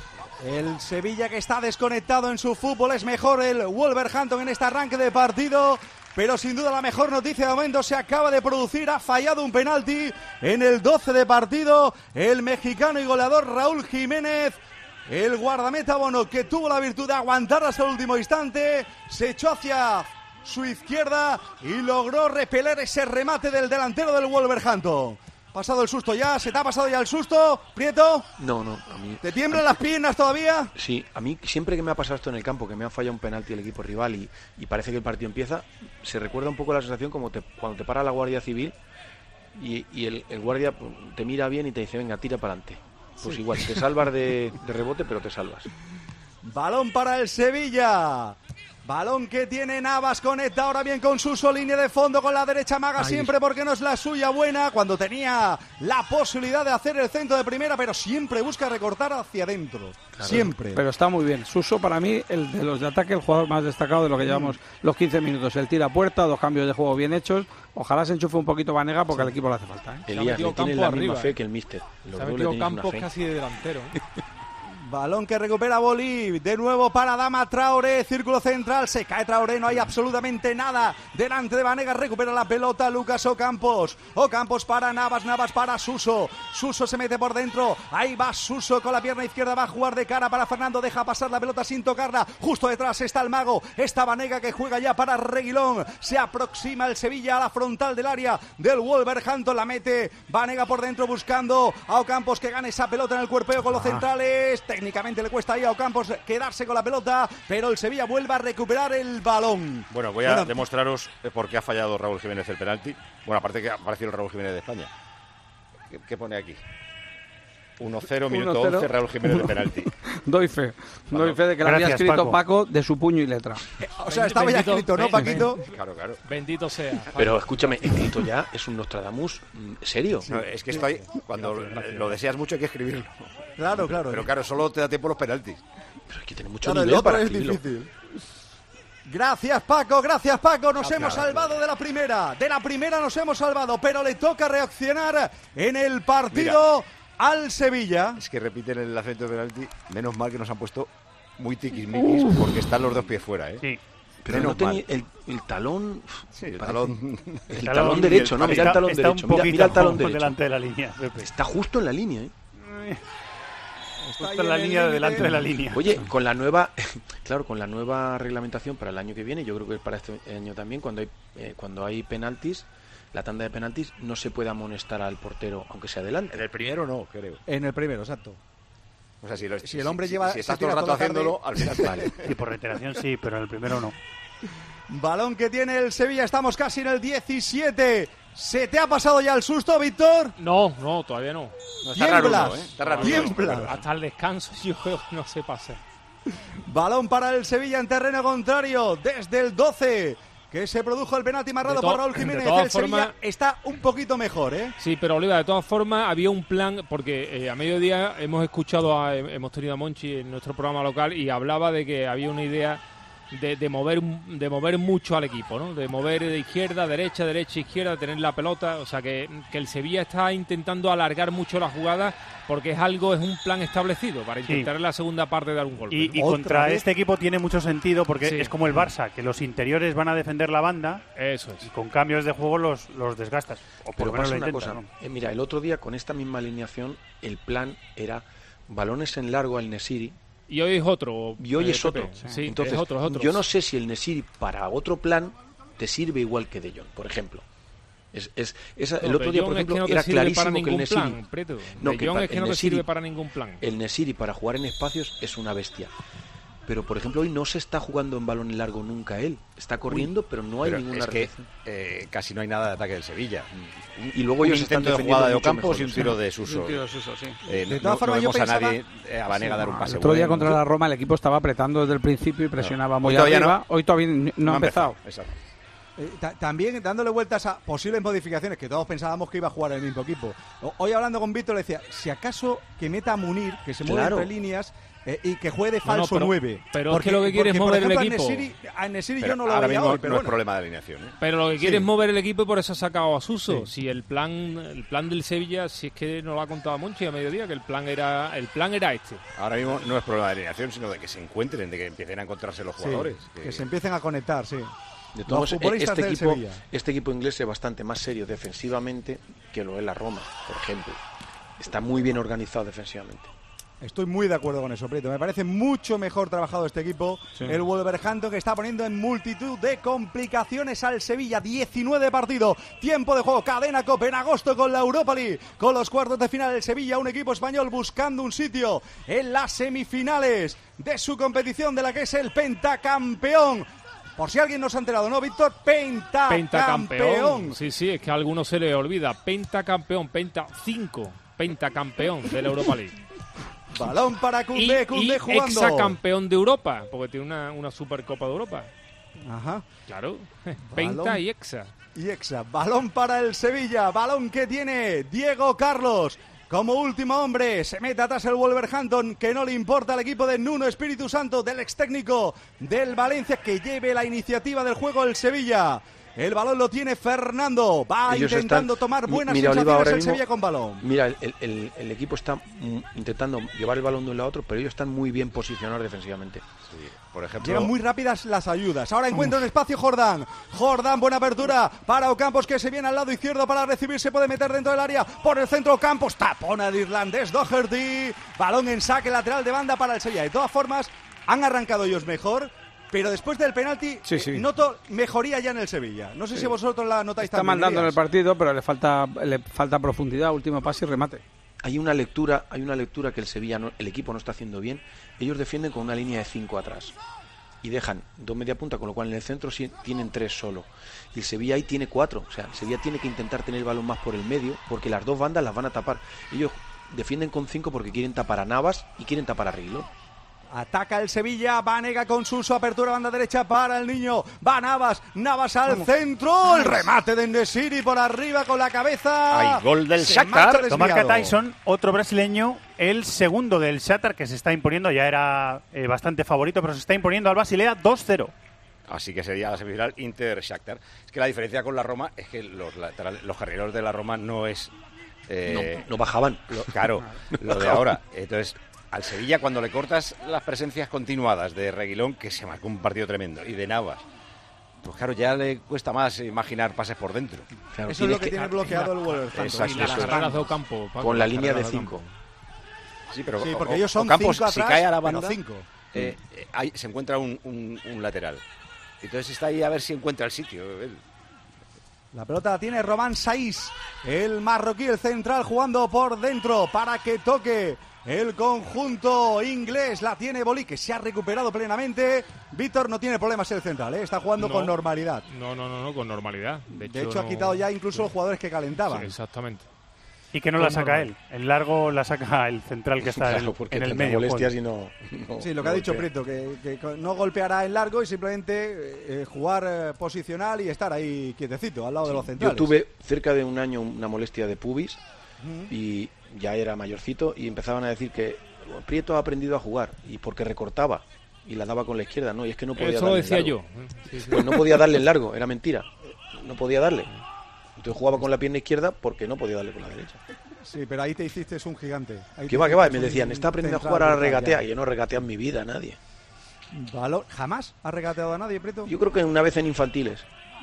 El Sevilla que está desconectado en su fútbol es mejor el Wolverhampton en este arranque de partido. Pero sin duda la mejor noticia de momento se acaba de producir. Ha fallado un penalti en el doce de partido. El mexicano y goleador Raúl Jiménez. El guardameta Bono, que tuvo la virtud de aguantar hasta el último instante, se echó hacia su izquierda y logró repeler ese remate del delantero del Wolverhampton. Pasado el susto ya, ¿se te ha pasado ya el susto, Prieto? No, no, a mí... ¿Te tiemblan las piernas todavía? Sí, a mí siempre que me ha pasado esto en el campo, que me ha fallado un penalti el equipo rival y, y parece que el partido empieza, se recuerda un poco la sensación como te, cuando te para la Guardia Civil y, y el, el guardia pues, te mira bien y te dice, venga, tira para adelante. Pues Sí. igual, te salvas de, de rebote, pero te salvas. Balón para el Sevilla. Balón que tiene Navas, conecta ahora bien con Suso, línea de fondo con la derecha, maga Ahí. siempre porque no es la suya buena, cuando tenía la posibilidad de hacer el centro de primera, pero siempre busca recortar hacia adentro, siempre. Pero está muy bien. Suso, para mí, el de los de ataque, el jugador más destacado de lo que llevamos los quince minutos. El tira a puerta, dos cambios de juego bien hechos. Ojalá se enchufe un poquito Vanega porque al equipo le hace falta, ¿eh? Elías, metido le tiene campo la arriba, misma fe eh. que el míster. Los Se ha dos le metido tenéis una Campos fe. casi de delantero. ¿eh? Balón que recupera Bolí, de nuevo para Dama Traoré, círculo central, se cae Traoré, no hay absolutamente nada delante de Vanega, recupera la pelota Lucas Ocampos, Ocampos para Navas, Navas para Suso, Suso se mete por dentro, ahí va Suso con la pierna izquierda, va a jugar de cara para Fernando, deja pasar la pelota sin tocarla, justo detrás está el mago, está Vanega que juega ya para Reguilón, se aproxima el Sevilla a la frontal del área del Wolverhampton, la mete Vanega por dentro buscando a Ocampos que gane esa pelota en el cuerpeo con los centrales. Técnicamente le cuesta ahí a Ocampos quedarse con la pelota, pero el Sevilla vuelve a recuperar el balón. Bueno, voy a Bueno, demostraros por qué ha fallado Raúl Jiménez el penalti. Bueno, aparte que ha aparecido el Raúl Jiménez de España. ¿Qué, qué pone aquí? uno cero, minuto uno cero. once, Raúl Jiménez de penalti. Doy fe. Doy fe de que lo había Gracias, escrito Paco. Paco de su puño y letra. O sea, estaba ya Bendito- escrito, ¿no, ven- Paquito? Claro, claro. Bendito sea. Pero escúchame, escrito ya es un Nostradamus mm, serio. No, es que esto hay, cuando lo deseas mucho hay que escribirlo. Claro, claro. Pero claro, solo te da tiempo los penaltis. Pero hay que tener mucho Claro, el nivel otro para es escribirlo. difícil. Gracias Paco, gracias Paco, nos No, hemos claro, salvado de la primera, de la primera nos hemos salvado, pero le toca reaccionar en el partido al Sevilla. Es que repiten el acento de penalti. Menos mal que nos han puesto muy tiquismiquis porque están los dos pies fuera, ¿eh? Sí. Pero Menos no tenía mal. el, el talón. Sí, el parece- talón. El, El talón, talón derecho, y no, el- mira el Está- talón está derecho. un Mira, poquito mira el talón por derecho. delante de la línea, Pepe. Está justo en la línea, ¿eh? Justo en la línea de delante de la línea. Oye, con la nueva, claro, con la nueva reglamentación para el año que viene, yo creo que para este año también, cuando hay eh, cuando hay penaltis, la tanda de penaltis no se puede amonestar al portero, aunque sea adelante. En el primero no, creo. En el primero, exacto. O sea, si, lo- Si el hombre lleva- si se estás todo tira el rato toda la tarde- haciéndolo, al final vale. Sí, por reiteración sí, pero en el primero no. Balón que tiene el Sevilla, estamos casi en el diecisiete. ¿Se te ha pasado ya el susto, Víctor? No, no, todavía no. No, está raro Tiemblas, uno, ¿eh? Está raro uno. tiemblas. Hasta el descanso yo creo que no se pase. Balón para el Sevilla en terreno contrario desde el doce. que se produjo el penalti marcado De to- por Raúl Jiménez. de todas El Sevilla formas- está un poquito mejor, ¿eh? Sí, pero Oliva, de todas formas había un plan, porque eh, a mediodía hemos escuchado, a, hemos tenido a Monchi en nuestro programa local y hablaba de que había una idea de, de mover de mover mucho al equipo, ¿no? De mover de izquierda, derecha, derecha, izquierda, tener la pelota, o sea que, que el Sevilla está intentando alargar mucho la jugada porque es algo, es un plan establecido para intentar Sí. en la segunda parte dar un golpe. Y, y contra este equipo tiene mucho sentido porque Sí. es como el Barça, que los interiores van a defender la banda. Eso es. Y con cambios de juego los, los desgastas. O por Pero lo menos pasa lo una intentas, cosa, ¿no? eh, mira, el otro día con esta misma alineación el plan era balones en largo al Nesiri. Y hoy es otro. Y hoy eh, es otro. Pepe. Sí, Entonces, es otro, es otro. yo no sé si el Nesiri para otro plan te sirve igual que De Jong, por ejemplo. Es, es, esa, No, el otro De día, Jong por es que ejemplo, no te era sirve clarísimo para que el ningún Nesiri... plan, Preto. No, De Jong pa- es que el no te Nesiri- sirve para ningún plan. El Nesiri para jugar en espacios es una bestia. Pero, por ejemplo, hoy no se está jugando en balón largo nunca él. Está corriendo, pero no hay Pero ninguna es que reacción. eh, casi no hay nada de ataque del Sevilla. Y luego un ellos están intento de defendiendo jugada de mucho Ocampos mejor, y un sí. tiro de Y Suso. un tiro de Suso, sí. Eh, De no, todas no formas, yo vemos pensaba- a nadie eh, a Vanega Sí, dar un no, pase el otro día bueno. contra la Roma el equipo estaba apretando desde el principio y presionaba No. muy Hoy todavía arriba. no. Hoy todavía no, no ha empezado. Exacto. Eh, ta- también dándole vueltas a posibles modificaciones que todos pensábamos que iba a jugar el mismo equipo. O- Hoy hablando con Víctor le decía, si acaso que meta a Munir, que se mueve Claro. entre líneas eh, y que juegue de No, no, falso pero- nueve. pero es que lo que quiere es porque, por mover el ejemplo, equipo. A Nesiri, a Nesiri Pero yo no lo ahora veía mismo hoy, pero no es bueno. problema de alineación. ¿eh? Pero lo que quiere Sí. es mover el equipo y por eso ha sacado a Suso. Sí. Si el plan el plan del Sevilla, si es que no lo ha contado Monchi a mediodía, que el plan era el plan era este. Ahora mismo no es problema de alineación, sino de que se encuentren, de que empiecen a encontrarse los Sí, jugadores. que se empiecen a conectar, sí. De Los todos modos, futbolistas este del equipo, Sevilla. este equipo inglés es bastante más serio defensivamente que lo es la Roma, por ejemplo. Está muy bien organizado defensivamente. Estoy muy de acuerdo con eso, Prieto. Me parece mucho mejor trabajado este equipo. Sí. El Wolverhampton, que está poniendo en multitud de complicaciones al Sevilla. diecinueve partidos, tiempo de juego, cadena COPE en agosto con la Europa League. Con los cuartos de final, el Sevilla, un equipo español buscando un sitio en las semifinales de su competición, de la que es el pentacampeón. Por si alguien no se ha enterado, ¿no, Víctor? Pentacampeón. Pentacampeón. Sí, sí, es que a algunos se les olvida. Pentacampeón, penta cinco, pentacampeón de la Europa League. Balón para Koundé, Y, Koundé y jugando. exacampeón de Europa, porque tiene una, una Supercopa de Europa. Ajá. Claro, penta y exa. Y exa, balón para el Sevilla, balón que tiene Diego Carlos. Como último hombre, se mete atrás el Wolverhampton, que no le importa al equipo de Nuno Espíritu Santo, del ex técnico del Valencia, que lleve la iniciativa del juego el Sevilla. El balón lo tiene Fernando, va Ellos intentando están- tomar Mi- buenas mira, Oliva, sensaciones ahora el mismo- Sevilla con balón. Mira, el, el- el equipo está mm, intentando llevar el balón de un lado a otro, pero ellos están muy bien posicionados defensivamente. Por ejemplo, Llegan muy rápidas las ayudas. Ahora encuentra un espacio Jordán. Jordán, buena apertura para Ocampos, que se viene al lado izquierdo para recibir. Se puede meter dentro del área. Por el centro Ocampos. Tapona el irlandés Doherty. Balón en saque lateral de banda para el Sevilla. De todas formas, han arrancado ellos mejor. Pero después del penalti, Sí, sí. eh, noto mejoría ya en el Sevilla. No sé Sí. si vosotros la notáis Está también. mandando en el Elías. partido, pero le falta le falta profundidad, último pase y remate. Hay una lectura, hay una lectura que el Sevilla, no- el equipo no está haciendo bien. Ellos defienden con una línea de cinco atrás y dejan dos media punta, con lo cual en el centro sí tienen tres solo. Y el Sevilla ahí tiene cuatro. O sea, el Sevilla tiene que intentar tener el balón más por el medio, porque las dos bandas las van a tapar. Ellos defienden con cinco porque quieren tapar a Navas y quieren tapar a Reguilón. Ataca el Sevilla, Vanega con su apertura, banda derecha para el niño, va Navas, Navas al centro, el remate de Nesiri por arriba con la cabeza. Hay gol del Se Shakhtar. marcha Lo marca desviado. Tyson, otro brasileño, el segundo del Shakhtar, que se está imponiendo, ya era eh, bastante favorito, pero se está imponiendo al Basilea dos cero. Así que sería la semifinal Inter-Shakhtar. Es que la diferencia con la Roma es que los laterales, los carrileros de la Roma no es... eh, No, no bajaban. lo- claro, No lo de bajaban. ahora. Entonces, al Sevilla, cuando le cortas las presencias continuadas de Reguilón, que se marcó un partido tremendo, y de Navas, pues claro, ya le cuesta más imaginar pases por dentro. Claro, Eso es lo que tienes tiene bloqueado el Wolverhampton. Exacto, Y las eso es. carreras de Ocampo, Paco, Con la las línea de carreras cinco. Ocampo. Sí, pero Sí, o- porque o- ellos son Ocampos, cinco si atrás, cae a la pero banda, cinco. eh, eh, ahí se encuentra un, un- un lateral. Entonces está ahí a ver si encuentra el sitio. él. La pelota la tiene Román Saiz, el marroquí, el central, jugando por dentro para que toque el conjunto inglés. La tiene Bolí, que se ha recuperado plenamente. Víctor no tiene problemas el central, ¿eh? Está jugando No. con normalidad. No, no, no, no, con normalidad. De hecho, De hecho, ha no- quitado ya incluso los jugadores que calentaban. Sí, exactamente. Y que no la saca él. El largo la saca el central que está claro, en, en el medio. Molestias y no, no, sí, lo que no ha dicho golpea. Prieto, que, que no golpeará en largo y simplemente eh, jugar eh, posicional y estar ahí quietecito, al lado sí, de los centrales. Yo tuve cerca de un año una molestia de pubis uh-huh. y ya era mayorcito y empezaban a decir que Prieto ha aprendido a jugar y porque recortaba y la daba con la izquierda, no, y es que no podía Eso darle lo decía en largo. yo. Sí, sí. Pues no podía darle en largo, era mentira. No podía darle. Entonces jugaba con la pierna izquierda porque no podía darle con la derecha. Sí, pero ahí te hiciste un gigante. Ahí ¿Qué va, qué va? Me un decían, está aprendiendo a jugar a regatear. Y yo no regatea en mi vida a nadie. ¿Valor? ¿Jamás ha regateado a nadie, Prieto? Yo creo que una vez en infantiles.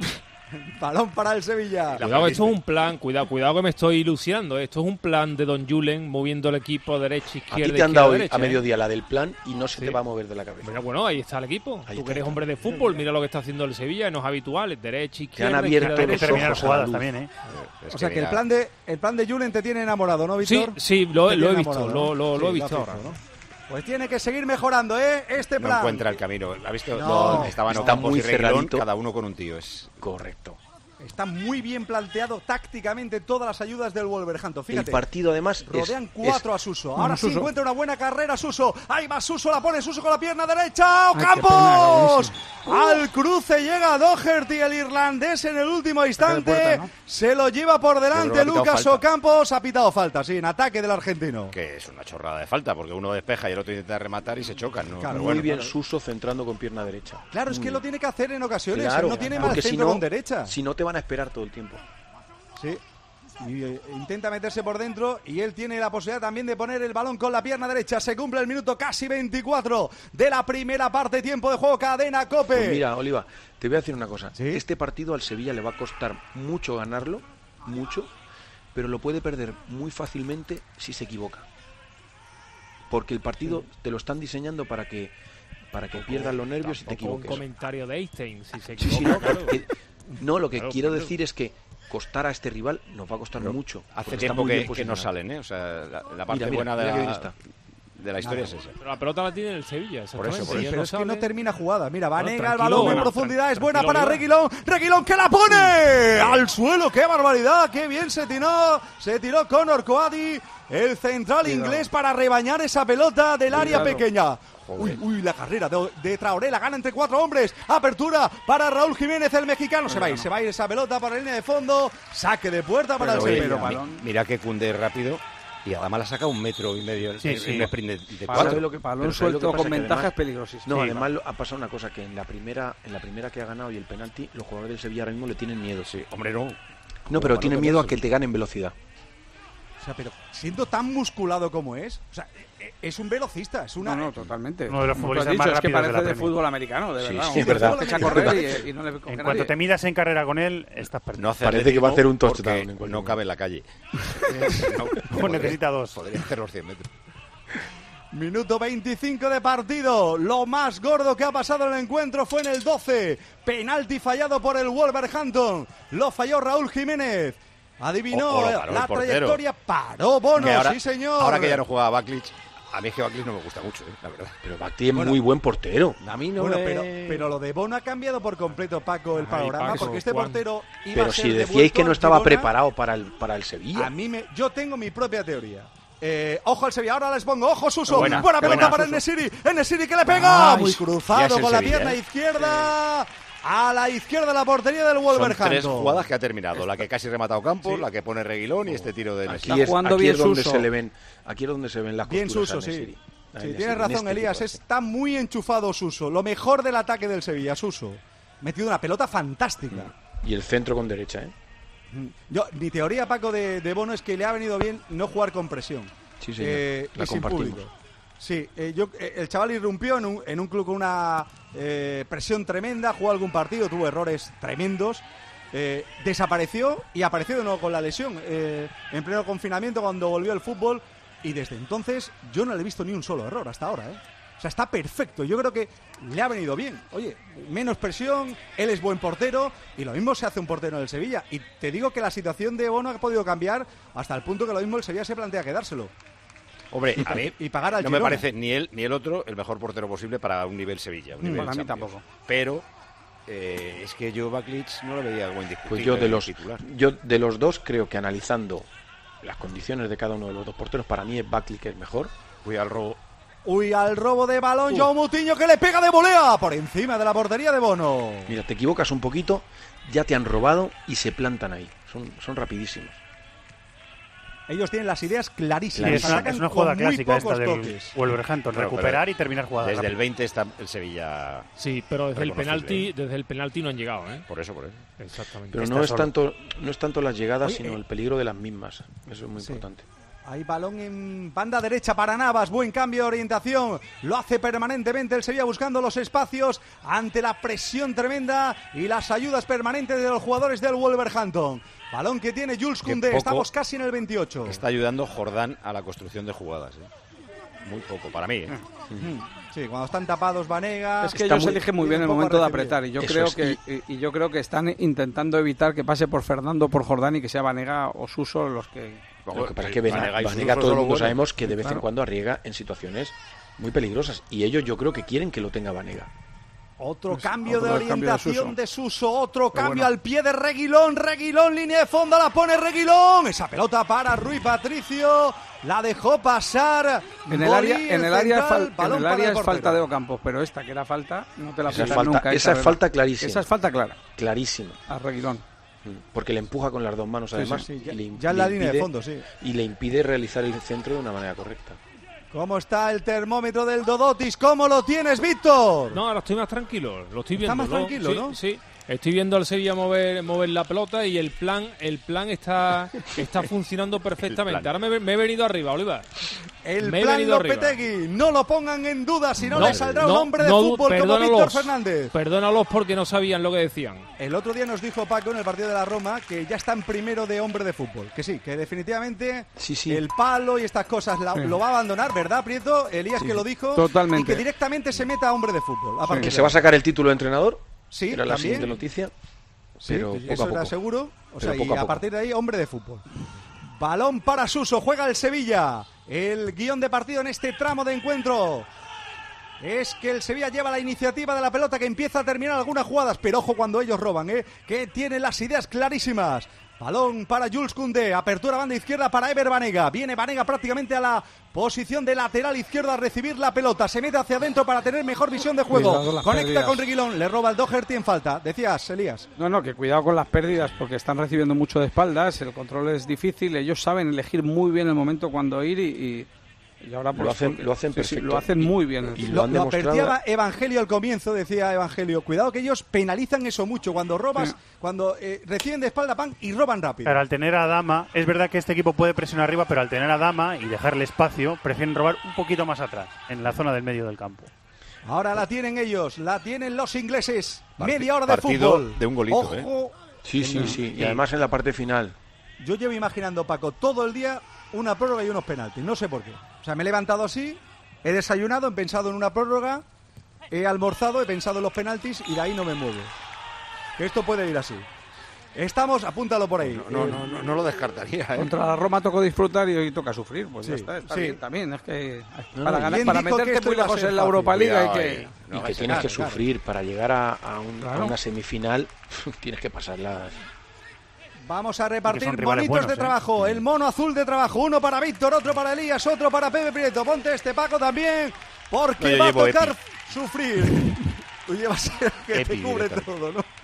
Balón para el Sevilla. Cuidado, esto es un plan, cuidado, cuidado que me estoy ilusionando. Esto es un plan de Don Julen moviendo el equipo derecha, izquierda. A ti te han dado hoy derecha, a mediodía ¿eh? la del plan y no se sí. te va a mover de la cabeza. Bueno, bueno, ahí está el equipo. Ahí Tú está. que eres hombre de fútbol, mira lo que está haciendo el Sevilla, no es habitual, derecha, izquierda. Te han abierto izquierda, los derecha. terminar ojos jugadas también, ¿eh? O sea que el plan de el plan de Julen te tiene enamorado, ¿no, Sí, Víctor? sí, lo, Te lo he tiene visto, enamorado, lo, lo, ¿no? lo he Sí, visto lo ahora. has visto, ¿no? Pues tiene que seguir mejorando, ¿eh? Este plan. No encuentra el camino. ¿Ha visto? No, no estaban está Ocampos muy y Reguilón, cerradito. cada uno con un tío. Es correcto. Está muy bien planteado tácticamente todas las ayudas del Wolverhampton. Fíjate. El partido además rodean es, cuatro es... a Suso. Ahora sí Suso. encuentra una buena carrera Suso. Ahí va Suso, la pone Suso con la pierna derecha. Ay, ¡Ocampos! qué Al cruce llega Doherty, el irlandés, en el último instante. puerta, ¿no? Se lo lleva por delante Pero ha pitado Lucas falta. Ocampos. Ha pitado falta, sí, en ataque del argentino. que es una chorrada de falta, porque uno despeja y el otro intenta rematar y se chocan, ¿no? Claro, Pero Muy bueno, bien claro. Suso centrando con pierna derecha. Claro, es que Muy lo bien. tiene que hacer en ocasiones. Claro, Él no tiene mal porque si centro no, con derecha. si no te van a esperar todo el tiempo. Sí. Y, eh, intenta meterse por dentro y él tiene la posibilidad también de poner el balón con la pierna derecha. Se cumple el minuto casi veinticuatro de la primera parte, tiempo de juego, Cadena COPE. Pues mira, Oliva, te voy a decir una cosa. ¿Sí? Este partido al Sevilla le va a costar mucho ganarlo, mucho, pero lo puede perder muy fácilmente si se equivoca. Porque el partido sí. te lo están diseñando para que para que pierdas los nervios y te equivoques. Un comentario de Einstein, si se Sí, sí, equivoca, no, claro. que- no, lo que Claro, quiero claro. decir es que costar a este rival nos va a costar Pero mucho. Hace porque está tiempo muy bien que, que no posicionado. salen, ¿eh? O sea, la, la parte Mira, mira, buena de, mira qué bien la, está. de la historia es esa. Pero la pelota la tiene el Sevilla, exactamente. Por eso, por y eso. él Pero no es que sale. no termina jugada. Mira, Bueno, Vanega, el tranquilo, balón en bueno, profundidad. Es tran- buena tranquilo, para Oliva. Reguilón. Reguilón que la pone al suelo. ¡Qué barbaridad! ¡Qué bien se tiró! Se tiró Conor Coady, el central Cuidado. inglés, para rebañar esa pelota del área Cuidado. pequeña. Joder. Uy, uy, la carrera de, de Traoré, la gana entre cuatro hombres. Apertura para Raúl Jiménez, el mexicano. Se va a ir, se va a ir esa pelota para la línea de fondo. Saque de puerta para Pero, el oye, Sevilla. mi- mira que Cunde rápido y además la saca un metro y medio Sí, en sí. un sprint de, de ¿Sabes cuatro. lo que- Balón pero ¿sabes lo que suelto pasa? con Que ventaja además- es peligrosísimo. No, Sí, además lo- ha pasado una cosa, que en la primera en la primera que ha ganado y el penalti, los jugadores del Sevilla ahora mismo le tienen miedo. Sí, hombre, no. No, pero Como tienen no miedo a tenerse. que te ganen velocidad. O sea, pero siendo tan musculado como es, o sea, e- es un velocista, es una... No, no, totalmente. Uno de los Como tú has futbolistas dicho, más es que rápidos de parece la de Premier. fútbol americano, de Sí, verdad. sí, Un es verdad. tío que echa a correr y, y no le coge En nadie. cuanto te midas en carrera con él, estás perdido. No hace Parece que va a hacer un atletismo touchdown porque en cualquier no cabe en la calle. no, Pues necesita dos. Podría hacer los cien metros. Minuto veinticinco de partido. Lo más gordo que ha pasado en el encuentro fue en el doce. Penalti fallado por el Wolverhampton. Lo falló Raúl Jiménez. Adivinó O- o lo paró la el portero. trayectoria. Paró Bono, Que ahora, sí señor. Ahora que ya no juega Backlich, a mí es que Backlich no me gusta mucho, ¿eh? La verdad. Pero Bacti es Bueno. muy buen portero. A mí no Bueno, me- pero, pero lo de Bono ha cambiado por completo, Paco, el Ay, panorama, Paco, porque este Juan. portero iba Pero a ser si decíais devuelto que no al estaba Girona. preparado para el para el Sevilla. A mí me, yo tengo mi propia teoría. Eh, ojo al Sevilla, ahora les pongo, ojo Suso, Buena, buena, pelota buena, para Suso. Enesiri, Enesiri que le pega, Ay, muy ya cruzado es el con la Sevilla, pierna ¿eh? izquierda, a la izquierda de la portería del Son Wolverhampton. tres jugadas que ha terminado. La que casi remata Campos, la que pone Reguilón y este tiro de Aquí Nesiri. es, jugando aquí bien es donde Suso. se le ven, aquí es donde se ven las Bien costuras Suso, a sí. Nesiri. A Sí, Nesiri, tienes en razón, este Elías, tipo de- está muy enchufado Suso, lo mejor del ataque del Sevilla, Suso. Metido una pelota fantástica. Y el centro con derecha, ¿eh? Yo, mi teoría, Paco, de, de Bono es que le ha venido bien no jugar con presión. Sí, señor. Eh, La y sin compartimos. público. Sí, eh, yo, eh, el chaval irrumpió en un, en un club con una eh, presión tremenda, jugó algún partido, tuvo errores tremendos, eh, desapareció y apareció de nuevo con la lesión eh, en pleno confinamiento cuando volvió al fútbol, y desde entonces yo no le he visto ni un solo error hasta ahora, ¿eh? O sea, está perfecto. Yo creo que le ha venido bien. Oye, menos presión, él es buen portero y lo mismo se hace un portero en el Sevilla. Y te digo que la situación de Bono ha podido cambiar hasta el punto que lo mismo el Sevilla se plantea quedárselo. Hombre, a mí Y pagar al no me Girona. parece ni él ni el otro el mejor portero posible para un nivel Sevilla. Un Mm, nivel para mí Champions. tampoco. Pero eh, es que yo Backlich no lo veía algo indiscutible. Pues yo de los titular. yo de los dos creo que analizando las condiciones de cada uno de los dos porteros. Para mí es Buckley que es mejor. Voy al robo. Uy, al robo de balón, Uh. Joao Moutinho que le pega de volea por encima de la portería de Bono. Mira, te equivocas un poquito, ya te han robado y se plantan ahí. Son, son rapidísimos. Ellos tienen las ideas clarísimas. Sí, es, una, sacan es una jugada con muy clásica esta pocos del toques. Wolverhampton, Claro, recuperar pero y terminar jugada. Desde rápido. el veinte está el Sevilla. Sí, pero desde el reconocible. penalti, desde el penalti no han llegado, ¿eh? Por eso, por eso. Exactamente. Pero Está no es, solo. tanto, no es tanto las llegadas, Oye, sino eh. el peligro de las mismas. Eso es muy Sí. importante. Hay balón en banda derecha para Navas, buen cambio de orientación, lo hace permanentemente el Sevilla buscando los espacios ante la presión tremenda y las ayudas permanentes de los jugadores del Wolverhampton. Balón que tiene Jules Qué Koundé, poco estamos casi en el veintiocho. Está ayudando Jordán a la construcción de jugadas. ¿eh? Muy poco, para mí. ¿eh? Sí, cuando están tapados Vanega... Es que ellos eligen muy bien el momento de apretar y yo Eso creo es, que y, y yo creo que están intentando evitar que pase por Fernando, por Jordán y que sea Vanega o Suso los que... Lo que pasa es que Vanega, Vanega y Vanega Suso todo el son mundo los sabemos que de vez Claro. en cuando arriesga en situaciones muy peligrosas y ellos yo creo que quieren que lo tenga Vanega. Otro Pues, cambio otro de cambio de orientación Suso. de Suso, otro Pero cambio bueno. al pie de Reguilón, Reguilón, línea de fondo, la pone Reguilón, esa pelota para Rui Patricio, la dejó pasar. En el área, Bolí, en el área, central, fal- en balón el para área es portero. falta de Ocampos, pero esta que era falta no te la Esa es pitan falta, nunca. esa es ¿verdad? falta clarísima. Esa es falta clara Clarísima. a Reguilón. Porque le empuja con las dos manos Sí, además. sí, sí, ya- y le, ya en le la línea de impide- fondo, sí. Y le impide realizar el centro de una manera correcta. ¿Cómo está el termómetro del Dodotis? ¿Cómo lo tienes, Víctor? No, ahora estoy más tranquilo, lo estoy Está viendo. más ¿no? tranquilo, Sí, ¿no? Sí, estoy viendo al Sevilla mover, mover la pelota y el plan, el plan está, está funcionando perfectamente. plan. Ahora me, me he venido arriba, Oliver. El Me he plan venido arriba. Lopetegui, no lo pongan en duda, si no, No, le saldrá no, un hombre de no, fútbol como perdónalos. Víctor Fernández. Perdónalos porque no sabían lo que decían. El otro día nos dijo Paco en el partido de la Roma que ya está en primero de hombre de fútbol. Que sí, que definitivamente Sí, sí. el palo y estas cosas la- Sí. lo va a abandonar, ¿verdad, Prieto? Elías que lo dijo. Totalmente. Y que directamente se meta a hombre de fútbol. a partir Que de se va a ahí. sacar el título de entrenador. Sí, Era la también. siguiente noticia. Sí, Pero pues poco eso a poco. era seguro. O Pero sea, poco y a a, poco. partir de ahí, hombre de fútbol. Balón para Suso, juega el Sevilla. El guión de partido en este tramo de encuentro es que el Sevilla lleva la iniciativa de la pelota, que empieza a terminar algunas jugadas, pero ojo cuando ellos roban, ¿eh? Que tienen las ideas clarísimas. Balón para Jules Koundé, apertura banda izquierda para Ever Banega. Viene Banega prácticamente a la posición de lateral izquierdo a recibir la pelota. Se mete hacia adentro para tener mejor visión de juego. Cuidado las Conecta pérdidas. con Reguilón, le roba el Doherty en falta. Decías, Elías. No, no, que cuidado con las pérdidas porque están recibiendo mucho de espaldas, el control es difícil, ellos saben elegir muy bien el momento cuando ir y, y, y ahora pues, Lo hacen- porque- lo hacen sí, sí, perfecto. lo hacen muy bien. Y Lo, han lo demostrado- advertía Evangelio al comienzo, decía Evangelio. Cuidado que ellos penalizan eso mucho cuando robas, Sí. cuando eh, reciben de espalda pan y roban rápido. Pero al tener a Dama, es verdad que este equipo puede presionar arriba, pero al tener a Dama y dejarle espacio, prefieren robar un poquito más atrás, en la zona del medio del campo. Ahora la tienen ellos, la tienen los ingleses. Parti- Media hora de partido fútbol. de un golito, Ojo, Sí, sí, sí. Y además en la parte final. yo llevo imaginando, Paco, todo el día una prórroga y unos penaltis. No sé por qué. O sea, me he levantado así, he desayunado, he pensado en una prórroga, he almorzado, he pensado en los penaltis y de ahí no me muevo. Que esto puede ir así. Estamos, apúntalo por ahí. No, Eh, no, no, no lo descartaría. ¿eh? Contra la Roma tocó disfrutar y hoy toca sufrir, pues Sí, ya está, está sí. bien también, es que No, para no, ganar, ¿quién para dijo que meterte esto muy iba a lejos ser en la fácil? Europa League hay Cuidado que... ahí. No y que vais a tienes que claro, sufrir para llegar a, a un- a Claro. una semifinal. Tienes que pasarla. Vamos a Que repartir son rivales monitos buenos, de ¿eh? trabajo. El mono azul de trabajo. Uno para Víctor, otro para Elías, otro para Pepe Prieto. Ponte este, Paco, también, porque No, yo va a llevo tocar Epi. sufrir. Tú llevas el que Epi te cubre directamente. todo, ¿no?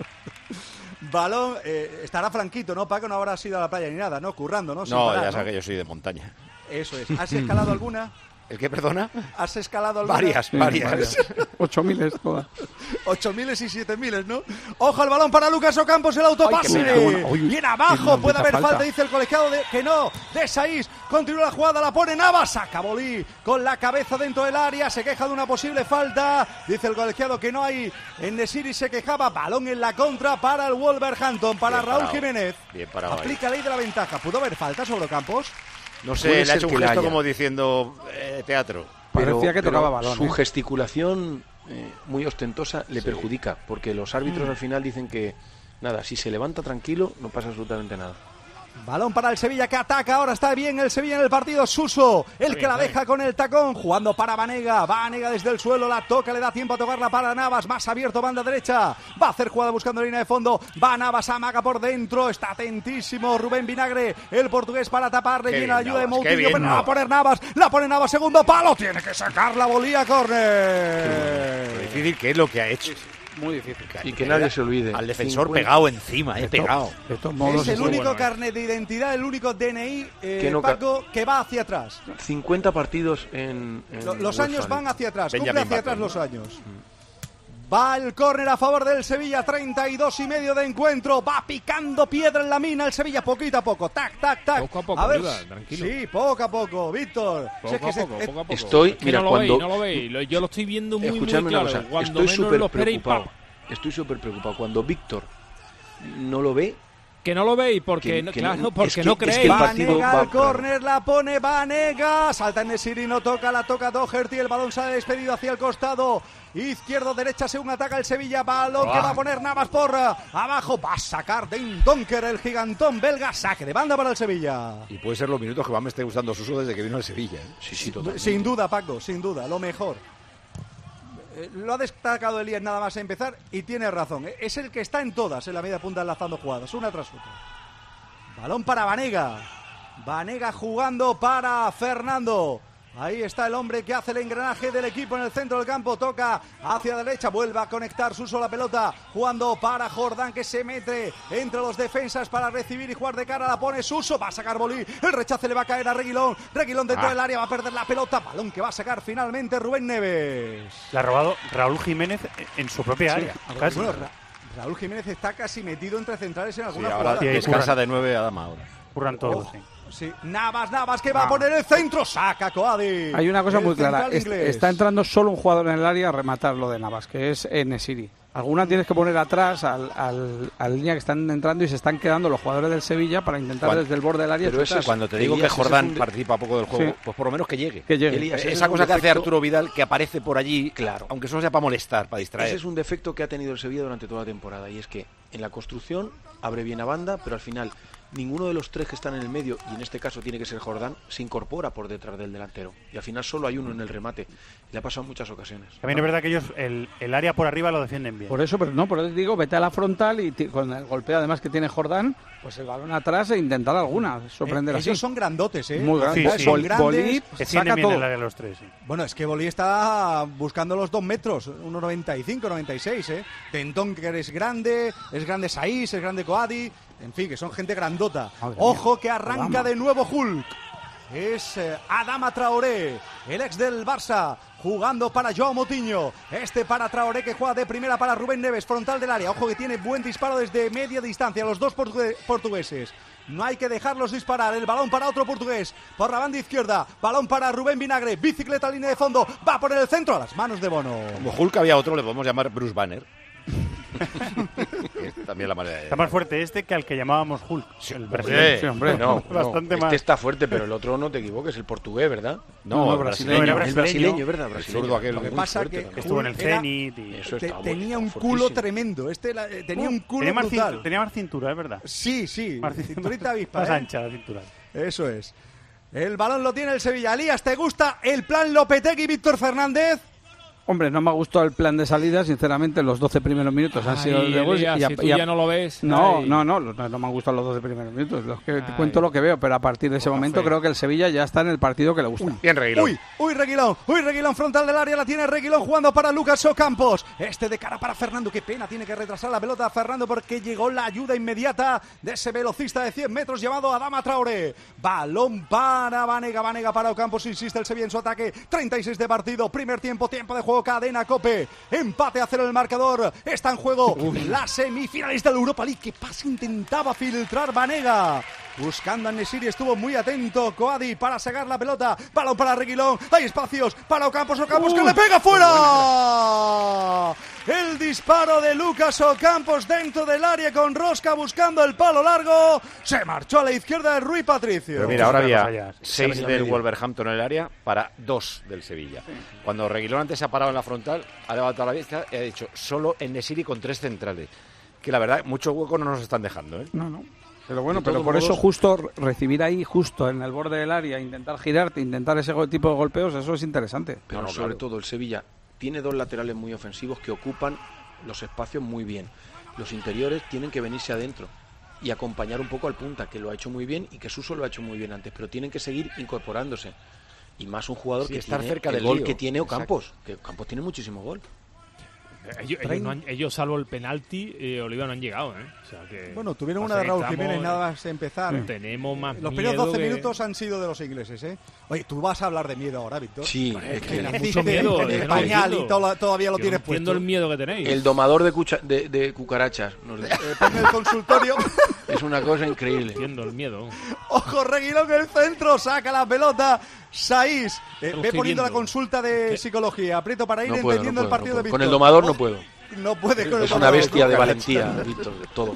Balón, eh, estará franquito, ¿no, Paco? No habrás ido a la playa ni nada, ¿no? Currando, ¿no? Sin No, parar, ya ¿no? sabes que yo soy de montaña. Eso es. ¿Has escalado alguna? ¿El qué, perdona? ¿Has escalado alguna? Varias, Sí, varias. Ocho miles todas. Ocho miles y siete miles, ¿no? Ojo al balón para Lucas Ocampos, el autopase. Ay, qué buena. Uy, Bien qué abajo, maldita puede haber falta. falta. dice el colegiado de que no. De Saiz, continúa la jugada, la pone Navas, saca Bolí con la cabeza dentro del área, se queja de una posible falta. Dice el colegiado que no hay. En Nesiri se quejaba, balón en la contra para el Wolverhampton, para Bien Raúl parado. Jiménez. Bien parado ahí. Aplica ley de la ventaja. ¿Pudo haber falta sobre Ocampos? No sé, Puede le ha ser hecho un que la gesto haya. como diciendo eh, teatro. Pero, Parecía que pero tocaba balón, su ¿eh? gesticulación eh, muy ostentosa le perjudica, porque los árbitros al final dicen que, nada, si se levanta tranquilo, no pasa absolutamente nada. Balón para el Sevilla que ataca, ahora está bien el Sevilla en el partido. Suso, el que la deja con el tacón, jugando para Banega. Banega desde el suelo, la toca, le da tiempo a tocarla para Navas, más abierto, banda derecha. Va a hacer jugada buscando línea de fondo. Va Navas, amaga por dentro, está atentísimo Rubén Vinagre, el portugués para tapar, rellena la ayuda de Moutinho, pero la va a poner Navas, la pone Navas, segundo palo, tiene que sacar la bolilla, córner. Lo difícil que es lo que ha hecho. Muy difícil. Y que nadie se olvide. Al defensor cincuenta pegado encima, eh, pegado. De todos modos, es el muy único bueno, carnet de identidad, el único D N I, eh, Que no Paco, que va hacia atrás. cincuenta partidos en... en Lo- los UEFA años van League. hacia atrás, cumple Benjamin hacia atrás Button, los ¿no? años. Va el córner a favor del Sevilla, treinta y dos y medio de encuentro. Va picando piedra en la mina el Sevilla, poquito a poco. Tac, tac, tac. Poco a poco, a ver, Duda, tranquilo. Sí, poco a poco, Víctor. Poco Si es que a se- poco, eh, poco a poco. Estoy, Es que mira, no lo cuando... veis, no lo veis. Lo- Yo lo estoy viendo muy, muy Escuchadme claro. una cosa, Cuando estoy menos súper lo esperéis, preocupado. ¡pam! Estoy súper preocupado. Cuando Víctor no lo ve... Que no lo veis porque, Que- no, que claro, no- porque es que- no es que creéis. el partido Vanega va- al córner, la pone Vanega. Salta Nesiri, no toca, la toca Doherty. El balón sale despedido hacia el costado. Izquierdo, derecha, según ataca el Sevilla. Balón que va a poner Navas por abajo. Va a sacar Den Donker, el gigantón belga. Saque de banda para el Sevilla. Y puede ser los minutos que más me esté gustando Suso desde que vino al Sevilla. ¿eh? Sí, sí, totalmente. Sin duda, Paco, sin duda, lo mejor. Eh, Lo ha destacado Elías nada más a empezar y tiene razón. eh, Es el que está en todas, en la media punta enlazando jugadas, una tras otra. Balón para Vanega. Vanega jugando para Fernando. Ahí está el hombre que hace el engranaje del equipo en el centro del campo. Toca hacia la derecha, vuelve a conectar Suso la pelota. Jugando para Jordán, que se mete entre los defensas para recibir y jugar de cara. La pone Suso, va a sacar Bolí. El rechace le va a caer a Reguilón. Reguilón dentro Ah. del área, va a perder la pelota. Balón que va a sacar finalmente Rubén Neves. La ha robado Raúl Jiménez en su propia Sí, área. a ver, Casi. bueno, Ra- Raúl Jiménez está casi metido entre centrales en Sí, alguna ahora jugada. descansa de nueve a Dama ahora. Curran todos, Ojo. sí. Sí, Navas, Navas que va a poner el centro, saca Coadi. Hay una cosa El muy clara, central es- inglés. está entrando solo un jugador en el área a rematar lo de Navas, que es Nesiri. Alguna tienes que poner atrás al, al, a la línea que están entrando y se están quedando los jugadores del Sevilla para intentar Cuando- desde el borde del área Pero chutar. ese, cuando te digo Elías, que ese es Jordán un de- participa poco del juego, Sí. pues por lo menos que llegue. Que llegue. Elías, ese Esa es cosa un que hace defecto- Arturo Vidal, que aparece por allí, Claro. aunque solo sea para molestar, para distraer. Ese es un defecto que ha tenido el Sevilla durante toda la temporada, y es que en la construcción abre bien a banda, pero al final ninguno de los tres que están en el medio, y en este caso tiene que ser Jordán, se incorpora por detrás del delantero. Y al final solo hay uno en el remate. Le ha pasado en muchas ocasiones. También es verdad que ellos el, el área por arriba lo defienden bien. Por eso, pero no, por eso digo, vete a la frontal y ti- con el golpeo además que tiene Jordán, pues el balón atrás e intentar alguna, sorprender Eh, así. ellos son grandotes, ¿eh? Muy Los grandes. dos Sí, sí. son Bol- grandes. Bolí Defienden saca bien todo. el área los tres, sí. Bueno, es que Bolí está buscando los dos metros, uno noventa y cinco, noventa y seis, ¿eh? Dentón que es grande, es grande Saiz, es grande Coadi, en fin, que son gente grandota. Madre Ojo mía. que arranca Adama. de nuevo Hulk. Es eh, Adama Traoré, el ex del Barça, jugando para Joao Moutinho. Este para Traoré que juega de primera para Rubén Neves, frontal del área. Ojo que tiene buen disparo desde media distancia, los dos portugue- portugueses. No hay que dejarlos disparar. El balón para otro portugués. Por la banda izquierda. Balón para Rubén Vinagre. Bicicleta, línea de fondo. Va por el centro a las manos de Bono. Como Hulk había otro, le podemos llamar Bruce Banner. Es también la manera de... Está más fuerte este que al que llamábamos Hulk. Sí, el hombre, brasileño. Sí, hombre. No, no, Bastante este más. está fuerte, pero el otro no te equivoques, el portugués, ¿verdad? No, No, no, el brasileño. brasileño. Era El brasileño. brasileño, ¿verdad? El Brasileño. zurdo aquel. Lo que Muy pasa fuerte que también. Estuvo en el Era- Zenit y... Eso Te- está bueno, tenía un está culo fortísimo. tremendo. Este la- eh, tenía un culo tenía, más brutal. cintu- tenía más cintura, es verdad. Sí, sí. Más cintura. Cinturita avispa, Más ¿eh? ancha la cintura. Eso es. El balón lo tiene el Sevilla. Elías, ¿te gusta el plan Lopetegui y Víctor Fernández? Hombre, no me ha gustado el plan de salida, sinceramente, los doce primeros minutos han Ay, sido de gol. Elías, y a- si tú y a- ya no lo ves. No, ay. no, no, no, no me han gustado los doce primeros minutos. Los que te Ay. cuento lo que veo, pero a partir de ese Poca momento fe. creo que el Sevilla ya está en el partido que le gusta. Bien, Reguilón. Uy, uy, Reguilón, uy, Reguilón, frontal del área, la tiene Reguilón jugando para Lucas Ocampos. Este de cara para Fernando, qué pena, tiene que retrasar la pelota a Fernando porque llegó la ayuda inmediata de ese velocista de cien metros llamado Adama Traoré. Balón para Vanega, Vanega para Ocampos, insiste el Sevilla en su ataque. treinta y seis de partido, primer tiempo, tiempo de juego, cadena Cope. Empate a cero el marcador, está en juego la semifinalista de la Europa League. ¿Qué pasa? Intentaba filtrar Vanega. Buscando a Nesiri, estuvo muy atento Coadi para sacar la pelota. Balón para Reguilón, hay espacios para Ocampos, Ocampos que le pega fuera. El disparo de Lucas Ocampos dentro del área con rosca buscando el palo largo. Se marchó a la izquierda de Rui Patricio. Pero mira, ahora Otra había cosa ya. seis Se ha del venido Wolverhampton en el área para dos del Sevilla. Cuando Reguilón antes se ha parado en la frontal, ha levantado la vista y ha dicho solo en Nesiri con tres centrales. Que la verdad, muchos huecos no nos están dejando, ¿eh? No, no. Pero bueno, De pero todos por modos- eso justo recibir ahí, justo en el borde del área, intentar girarte, intentar ese go- tipo de golpeos, eso es interesante. Pero sobre todo el Sevilla tiene dos laterales muy ofensivos que ocupan los espacios muy bien. Los interiores tienen que venirse adentro y acompañar un poco al punta, que lo ha hecho muy bien y que Suso lo ha hecho muy bien antes, pero tienen que seguir incorporándose. Y más un jugador Sí, que estar tiene cerca el del gol lío. que tiene Exacto. Ocampos, que Ocampos tiene muchísimo gol. Ellos, ellos, no han- ellos, salvo el penalti, eh, Oliva no han llegado, ¿eh? O sea que Bueno, tuvieron pasa una de que Raúl estamos- Jiménez nada más empezar. Tenemos más Los miedo primeros doce que- minutos han sido de los ingleses, ¿eh? Oye, tú vas a hablar de miedo ahora, Víctor. Sí, es es que que- naciste mucho miedo, en yo el no pañal entiendo. y to- todavía lo Yo tienes no entiendo puesto. el miedo que tenéis. El domador de, cucha- de, de cucarachas. nos dice. Eh, ponme el consultorio. Es una cosa increíble. Entiendo el miedo. Ojo, Reguilón en el centro, saca la pelota. Saiz, eh, Lo ve estoy poniendo la viendo. consulta de psicología. Aprieto para ir No puedo, no entendiendo puedo, el partido no de puedo. Víctor. Con el domador no Oh, puedo. No puede con el Es una domador. bestia de valentía, Víctor, de todo.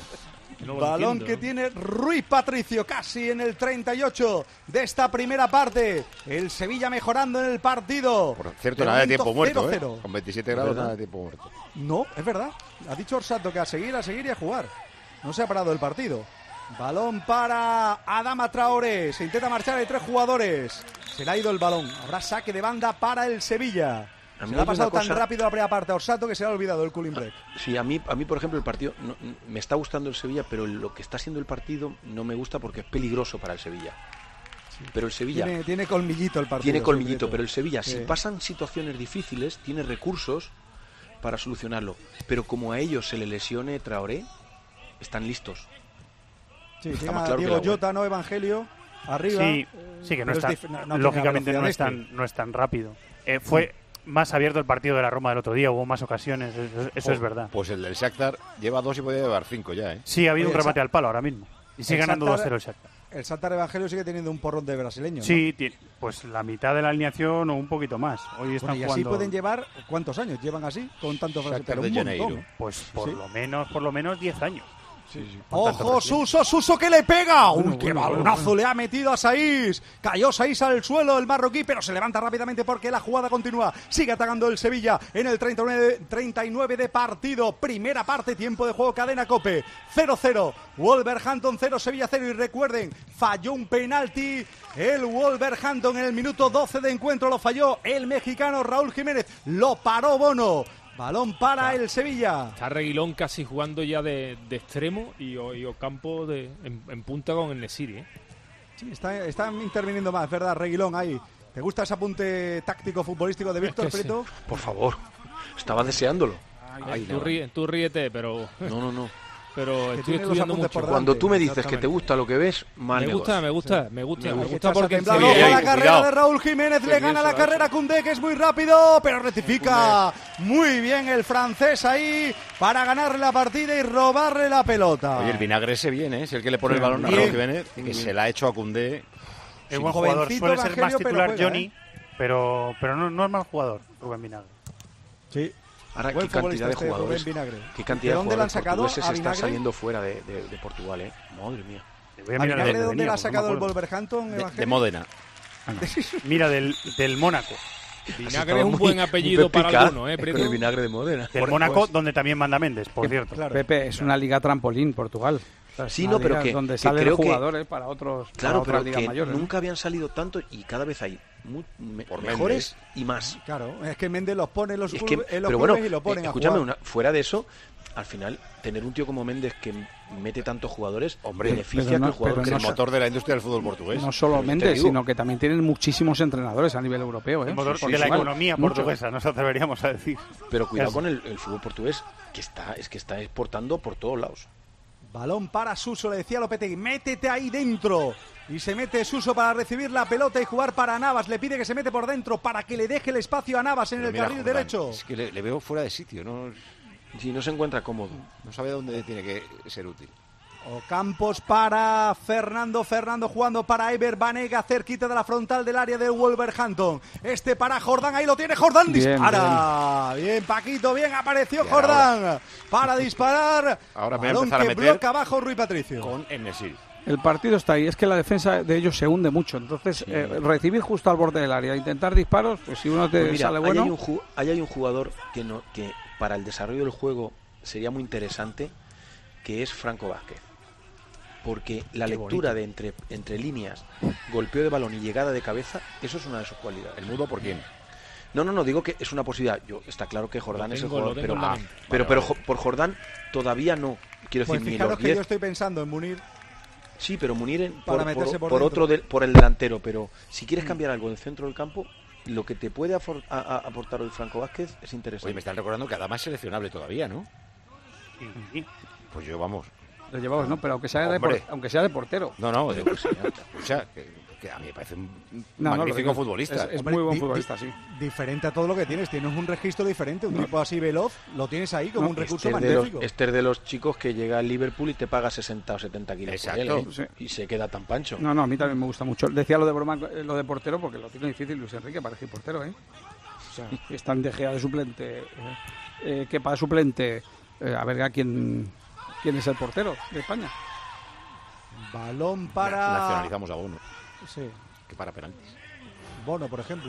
Balón que tiene Ruiz Patricio casi en el treinta y ocho de esta primera parte. El Sevilla mejorando en el partido. Por cierto, nada de tiempo muerto, cero ¿eh? cero. Con veintisiete grados, ¿Verdad? nada de tiempo muerto. No, es verdad. Ha dicho Orsato que a seguir, a seguir y a jugar. No se ha parado el partido. Balón para Adama Traoré. Se intenta marchar, hay tres jugadores. Se le ha ido el balón. Habrá saque de banda para el Sevilla. A mí Se le ha hay una pasado tan cosa- rápido la primera parte a Orsato que se le ha olvidado el cooling break. Sí, a mí, a mí, por ejemplo, el partido no- me está gustando el Sevilla, pero lo que está siendo el partido no me gusta porque es peligroso para el Sevilla. Pero el Sevilla Tiene, tiene colmillito el partido. tiene sí, colmillito, Prieto. pero el Sevilla, Sí. si pasan situaciones difíciles, tiene recursos para solucionarlo. Pero como a ellos se le lesione Traoré, están listos. Sí, Está tiene más a claro que Diego el agua. Jota, no Evangelio. Arriba. Sí, eh, sí, que no pero está, es dif- no- no tiene la lógicamente no es, velocidad tan, este. no es tan rápido. Eh, fue más abierto el partido de la Roma del otro día, hubo más ocasiones, eso, eso es Oh, verdad. Pues el del Shakhtar lleva dos y podía llevar cinco ya, ¿eh? Sí, ha habido Oye, un remate Sa- al palo ahora mismo. Y sigue el ganando Shakhtar- dos cero el Shakhtar. El Shakhtar Evangelio sigue teniendo un porrón de brasileños. Sí, tiene, pues la mitad de la alineación o un poquito más. Hoy ¿no? están Bueno, y así jugando... pueden llevar, ¿cuántos años llevan así? Con tantos Shakhtar brasileños. de Un montón. Janeiro. ¿eh? Pues por Sí. lo menos, por lo menos diez años. Ojo, Suso, Suso que le pega. Bueno, Uy, qué bueno, balonazo bueno. le ha metido a Saiz. Cayó Saiz al suelo el marroquí, pero se levanta rápidamente porque la jugada continúa. Sigue atacando el Sevilla en el treinta y nueve, treinta y nueve de partido. Primera parte, tiempo de juego, cadena Cope. cero cero. Wolverhampton cero, Sevilla cero. Y recuerden, falló un penalti el Wolverhampton en el minuto doce de encuentro. Lo falló el mexicano Raúl Jiménez. Lo paró Bono. Balón para el Sevilla. Está Reguilón casi jugando ya de, de extremo y, O- y Ocampo de, en, en punta con el Nesiri, ¿eh? Sí, está, están interviniendo más, ¿verdad, Reguilón? Ahí. ¿Te gusta ese apunte táctico futbolístico de Víctor que sí. Prieto? Por favor, estaba deseándolo. Ay, tú, ríe- tú ríete, pero... No, no, no. Pero Que estoy tiene los estudiando apuntes mucho. por Cuando tú me dices que Exactamente. te gusta lo que ves, mal Me gusta, negocio. me gusta, me gusta, me Ahí gusta echas a porque... temblar. encima- Ojo a la Ey, carrera cuidado. de Raúl Jiménez, Qué le bien gana se la lo ha carrera a Koundé, que es muy rápido, pero rectifica muy bien el francés ahí para ganarle la partida y robarle la pelota. Oye, el vinagre ese viene, ¿eh? Es el que le pone el balón a Bien. Raúl Jiménez, que se la ha hecho a Koundé. Es Sí, buen jugador, jovencito suele ser Evangelio, más pero titular juega, Johnny, ¿eh? pero, pero no, no es mal jugador, Rubén Vinagre. Sí. Ahora, Buen qué cantidad futbolista de este jugadores, Rubén Vinagre. qué cantidad ¿De de dónde le han jugadores sacado portugueses a están Vinagre? saliendo fuera de, de- de Portugal, ¿eh? Madre mía. Voy a ¿A mirar Vinagre de de dónde le ha venía, sacado porque el no me acuerdo. Wolverhampton, De, Evangelio? de Módena. Mira, del, del Mónaco. Vinagre es un buen apellido para alguno, ¿eh, Con Prieto? el vinagre de Módena. Del Mónaco, donde también manda Méndez, por cierto. Claro. Pepe, es una liga trampolín, Portugal. O sea, es Sí, una no, pero liga que- donde que salen creo que- jugadores para otros Claro, para pero otras ligas que mayores. ¿no? nunca habían salido tanto y cada vez hay mu- me- Por mejores y más. Claro, es que Méndez los pone en los, Es que, clubes, en los pero clubes bueno, y lo ponen eh, a escúchame, jugar. una- fuera de eso, al final, tener un tío como Méndez que mete tantos jugadores, Hombre, beneficia pero no- que el jugador pero Es no el crezca. motor de la industria del fútbol portugués. No solo Pero te Méndez, digo- sino que también tienen muchísimos entrenadores a nivel europeo. ¿eh? El motor Sí, de sí, la sí. economía Muchos. portuguesa, nos atreveríamos a decir. Pero cuidado Es- con el, el fútbol portugués, que está es que está exportando por todos lados. Balón para Suso, le decía Lopetegui, métete ahí dentro. Y se mete Suso para recibir la pelota y jugar para Navas. Le pide que se mete por dentro para que le deje el espacio a Navas en Pero el mira, carril Jordán, derecho. Es que le, le veo fuera de sitio, no, Si no se encuentra cómodo. no sabe dónde tiene que ser útil. Ocampos para Fernando, Fernando jugando para Ever Banega, cerquita de la frontal del área de Wolverhampton. Este para Jordán, ahí lo tiene Jordán, Bien, dispara. Bien, Paquito, bien apareció Y Jordán para disparar. Ahora me voy a Balón empezar a que meter bloca abajo Rui Patricio. Con Enesiri. El partido está ahí, es que la defensa de ellos se hunde mucho. Entonces, eh, recibir justo al borde del área, intentar disparos, pues si uno te Pues mira, sale ahí bueno. hay un, ju- ahí hay un jugador que, no, que para el desarrollo del juego sería muy interesante, que es Franco Vázquez. porque la Qué lectura bonito. de entre, entre líneas, golpeo de balón y llegada de cabeza, eso es una de sus cualidades. ¿El mudo por quién? No, no, no, digo que es una posibilidad. Yo, está claro que Jordán Lo es el tengo, lo jugador, tengo pero, en la ah, mente. pero, Vale, pero vale. jo- por Jordán todavía no. Quiero Pues decir, ni fijaros los que diez. yo estoy pensando en Munir. Sí, pero Munir en- Para por, meterse por- por por dentro. otro del- por el delantero, pero si quieres cambiar algo del centro del campo, lo que te puede afor- a- a- aportar hoy Franco Vázquez es interesante. Oye, me están recordando que Adama es seleccionable todavía, ¿no? Pues yo, vamos. Lo llevamos, ¿no? Pero aunque sea, de, Hombre. por- aunque sea de portero. No, no, digo que sí, ¿no? Escucha, que, que a mí me parece un No, no, magnífico lo digo. futbolista. Es- es Hombre, muy buen di- futbolista, di- sí. Diferente a todo lo que tienes. Tienes un registro diferente. Un tipo así veloz, lo tienes ahí como No, un recurso este es de los- magnífico. este es de los chicos que llega al Liverpool y te paga sesenta o setenta kilos por él, Exacto. ¿eh? Y se queda tan pancho. No, no, a mí también me gusta mucho. Decía lo de broma, eh, lo de portero, porque lo tiene difícil Luis Enrique para elegir portero, ¿eh? O sea, están De Gea de suplente, eh, eh, Kepa de suplente. Eh, a ver a quién, quién es el portero de España. Balón para... Nacionalizamos a Bono, Sí. que para penaltis. Bono, por ejemplo.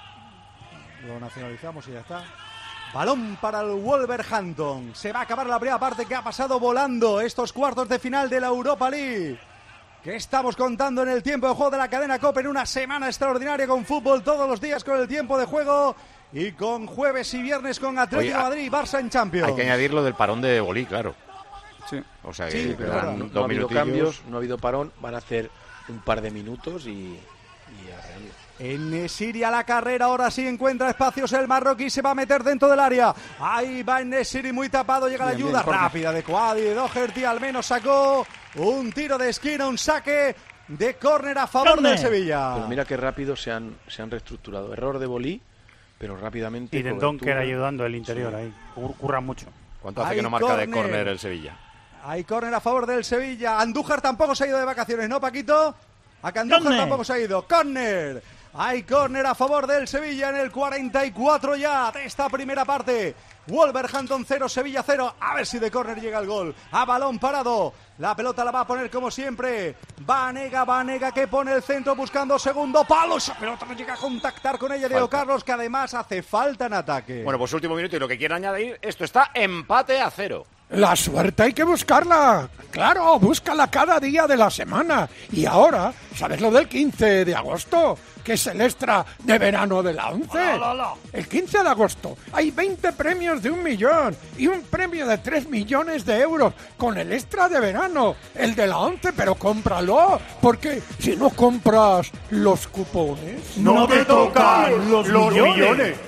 Lo nacionalizamos y ya está. Balón para el Wolverhampton. Se va a acabar la primera parte que ha pasado volando estos cuartos de final de la Europa League. Que estamos contando en el tiempo de juego de la cadena COPE en una semana extraordinaria con fútbol todos los días con el tiempo de juego y con jueves y viernes con Atlético Oye, de Madrid y Barça en Champions. Hay que añadir lo del parón de Bolí, claro. Sí. O sea, Sí, que pero quedan no, dos no ha habido minutillos. cambios, no ha habido parón, van a hacer un par de minutos y, y a reír. En Siria la carrera, ahora sí encuentra espacios el marroquí, se va a meter dentro del área. Ahí va en Siri muy tapado, llega la Bien, ayuda bien, Jorge. rápida de Quadi, de Doherty, al menos sacó un tiro de esquina, un saque de córner a favor del Sevilla. Pero mira qué rápido se han, se han reestructurado. Error de Bolí, pero rápidamente. Y de Donker cobertura. ayudando el interior Sí. ahí. Cur- Curran mucho. ¿Cuánto hace Hay que no marca de córner. córner el Sevilla? Hay córner a favor del Sevilla. Andújar tampoco se ha ido de vacaciones, ¿no, Paquito? A que Andújar Córner. tampoco se ha ido. Córner. Hay córner a favor del Sevilla en el cuarenta y cuatro ya de esta primera parte. Wolverhampton cero, Sevilla cero. A ver si de córner llega el gol. A balón parado. La pelota la va a poner como siempre. Vanega, Vanega que pone el centro buscando segundo palo. Esa pelota no llega a contactar con ella Diego Carlos, que además hace falta en ataque. Bueno, pues último minuto y lo que quieran añadir, esto está empate a cero. La suerte hay que buscarla. Claro, búscala cada día de la semana. Y ahora, ¿sabes lo del quince de agosto? Que es el extra de verano de la ONCE. Hola, hola, hola. El quince de agosto hay veinte premios de un millón y un premio de tres millones de euros con el extra de verano, el de la ONCE, pero cómpralo, porque si no compras los cupones... No te tocan los millones.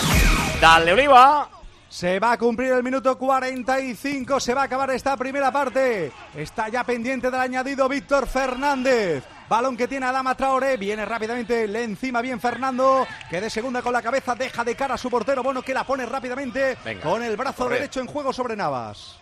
Dale, Oliva. Se va a cumplir el minuto cuarenta y cinco, se va a acabar esta primera parte. Está ya pendiente del añadido Víctor Fernández. Balón que tiene Adama Traoré, viene rápidamente, le encima bien Fernando, que de segunda con la cabeza deja de cara a su portero, Bono que la pone rápidamente. Venga, con el brazo corre. derecho en juego sobre Navas.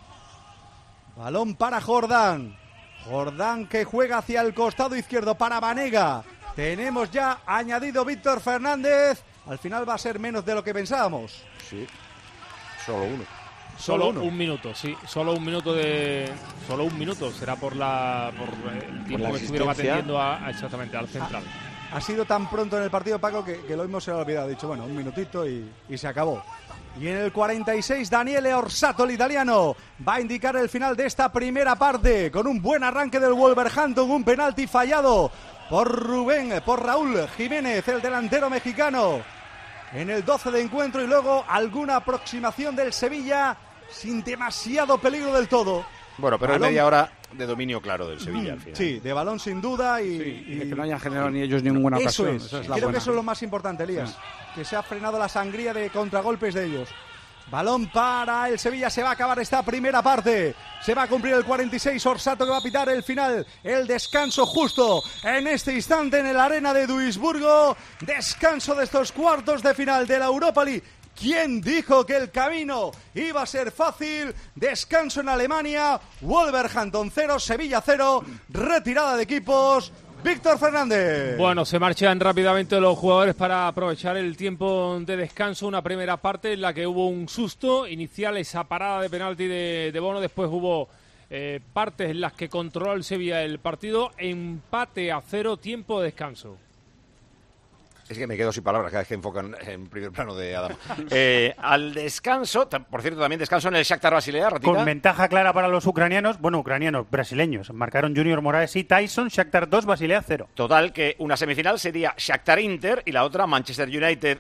Balón para Jordán. Jordán que juega hacia el costado izquierdo para Vanega. Tenemos ya añadido Víctor Fernández. Al final va a ser menos de lo que pensábamos. Sí, solo uno. Solo uno. un minuto, sí. Solo un minuto de. Solo un minuto. Será por la por el tiempo la que estuvieron asistencia. atendiendo a, a- exactamente al central. Ha sido tan pronto en el partido, Paco, que, que lo mismo se lo ha olvidado. Ha dicho, bueno, un minutito y, y se acabó. Y en el cuarenta y seis, Daniele Orsato, el italiano, va a indicar el final de esta primera parte con un buen arranque del Wolverhampton, un penalti fallado por Rubén, por Raúl Jiménez, el delantero mexicano, en el doce de encuentro, y luego alguna aproximación del Sevilla sin demasiado peligro del todo. Bueno, pero Balón- es media hora de dominio claro del Sevilla al final. Sí, de balón sin duda y, Y de y- que no hayan generado ni ellos ninguna eso ocasión. es. Esa es la Creo buena. que eso es lo más importante, Elías. Que se ha frenado la sangría de contragolpes de ellos. Balón para el Sevilla, se va a acabar esta primera parte. Se va a cumplir el cuarenta y seis, Orsato que va a pitar el final, el descanso justo en este instante en la arena de Duisburgo. Descanso de estos cuartos de final de la Europa League. ¿Quién dijo que el camino iba a ser fácil? Descanso en Alemania, Wolverhampton cero, Sevilla cero, retirada de equipos, Víctor Fernández. Bueno, se marchan rápidamente los jugadores para aprovechar el tiempo de descanso. Una primera parte en la que hubo un susto inicial, esa parada de penalti de, de Bono. Después hubo eh, partes en las que controló el Sevilla el partido. Empate a cero, tiempo de descanso. Es que me quedo sin palabras cada vez que enfocan en primer plano de Adama. Eh, al descanso, por cierto, también descanso en el Shakhtar Basilea, Ratica. Con ventaja clara para los ucranianos, bueno, ucranianos, brasileños. Marcaron Junior Moraes y Tyson, Shakhtar dos, Basilea cero. Total, que una semifinal sería Shakhtar-Inter y la otra Manchester United.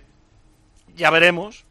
Ya veremos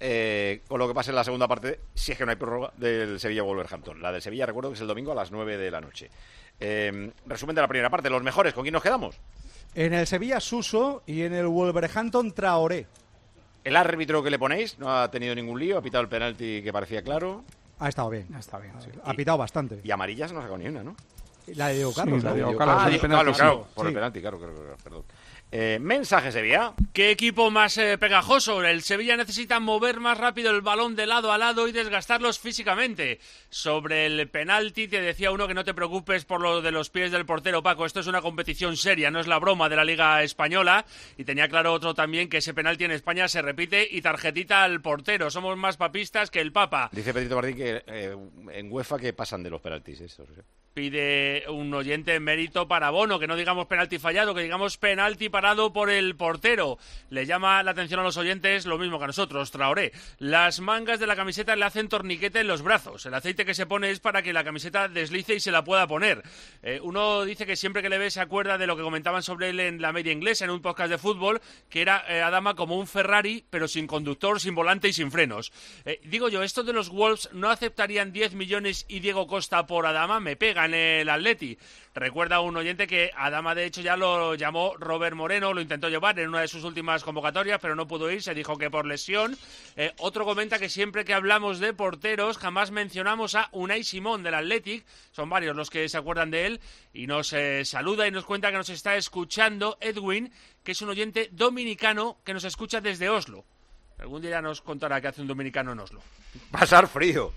eh, con lo que pase en la segunda parte, si es que no hay prórroga, del Sevilla-Wolverhampton. La del Sevilla, recuerdo que es el domingo a las nueve de la noche. Eh, resumen de la primera parte, los mejores, ¿con quién nos quedamos? En el Sevilla, Suso, y en el Wolverhampton, Traoré. El árbitro que le ponéis no ha tenido ningún lío, ha pitado el penalti que parecía claro. Ha estado bien. Ha estado bien, sí. Ha pitado bastante. Y amarillas no ha sacado ni una, ¿no? La de Diego Carlos. Sí, la de Diego Ah, Carlos. Diego Carlos, claro, por Sí. el penalti, claro, claro, claro, perdón. Eh, mensaje, Sevilla. ¿Qué equipo más eh, pegajoso? El Sevilla necesita mover más rápido el balón de lado a lado y desgastarlos físicamente. Sobre el penalti te decía uno que no te preocupes por lo de los pies del portero, Paco. Esto es una competición seria, no es la broma de la Liga Española. Y tenía claro otro también que ese penalti en España se repite y tarjetita al portero. Somos más papistas que el Papa. Dice Pedrito Martín que eh, en UEFA que pasan de los penaltis estos. ¿eh? Pide un oyente mérito para Bono, que no digamos penalti fallado, que digamos penalti parado por el portero. Le llama la atención a los oyentes lo mismo que a nosotros, Traoré. Las mangas de la camiseta le hacen torniquete en los brazos. El aceite que se pone es para que la camiseta deslice y se la pueda poner. Eh, uno dice que siempre que le ve se acuerda de lo que comentaban sobre él en la media inglesa, en un podcast de fútbol, que era eh, Adama como un Ferrari, pero sin conductor, sin volante y sin frenos. Eh, digo yo, estos de los Wolves no aceptarían diez millones y Diego Costa por Adama, me pegan el Atleti. Recuerda un oyente que Adama de hecho ya lo llamó Robert Moreno, lo intentó llevar en una de sus últimas convocatorias, pero no pudo ir, se dijo que por lesión. Eh, otro comenta que siempre que hablamos de porteros jamás mencionamos a Unai Simón del Athletic, son varios los que se acuerdan de él, y nos eh, saluda y nos cuenta que nos está escuchando Edwin, que es un oyente dominicano que nos escucha desde Oslo. Algún día nos contará qué hace un dominicano en Oslo. Pasar frío.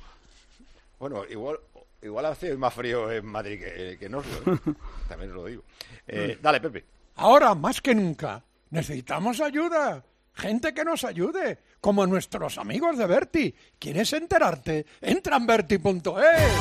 Bueno, igual... Igual hace más frío en Madrid que, que en Oslo, ¿eh? También os lo digo. Eh, dale, Pepe. Ahora, más que nunca, necesitamos ayuda. Gente que nos ayude, como nuestros amigos de Berti. ¿Quieres enterarte? Entra en Berti punto es.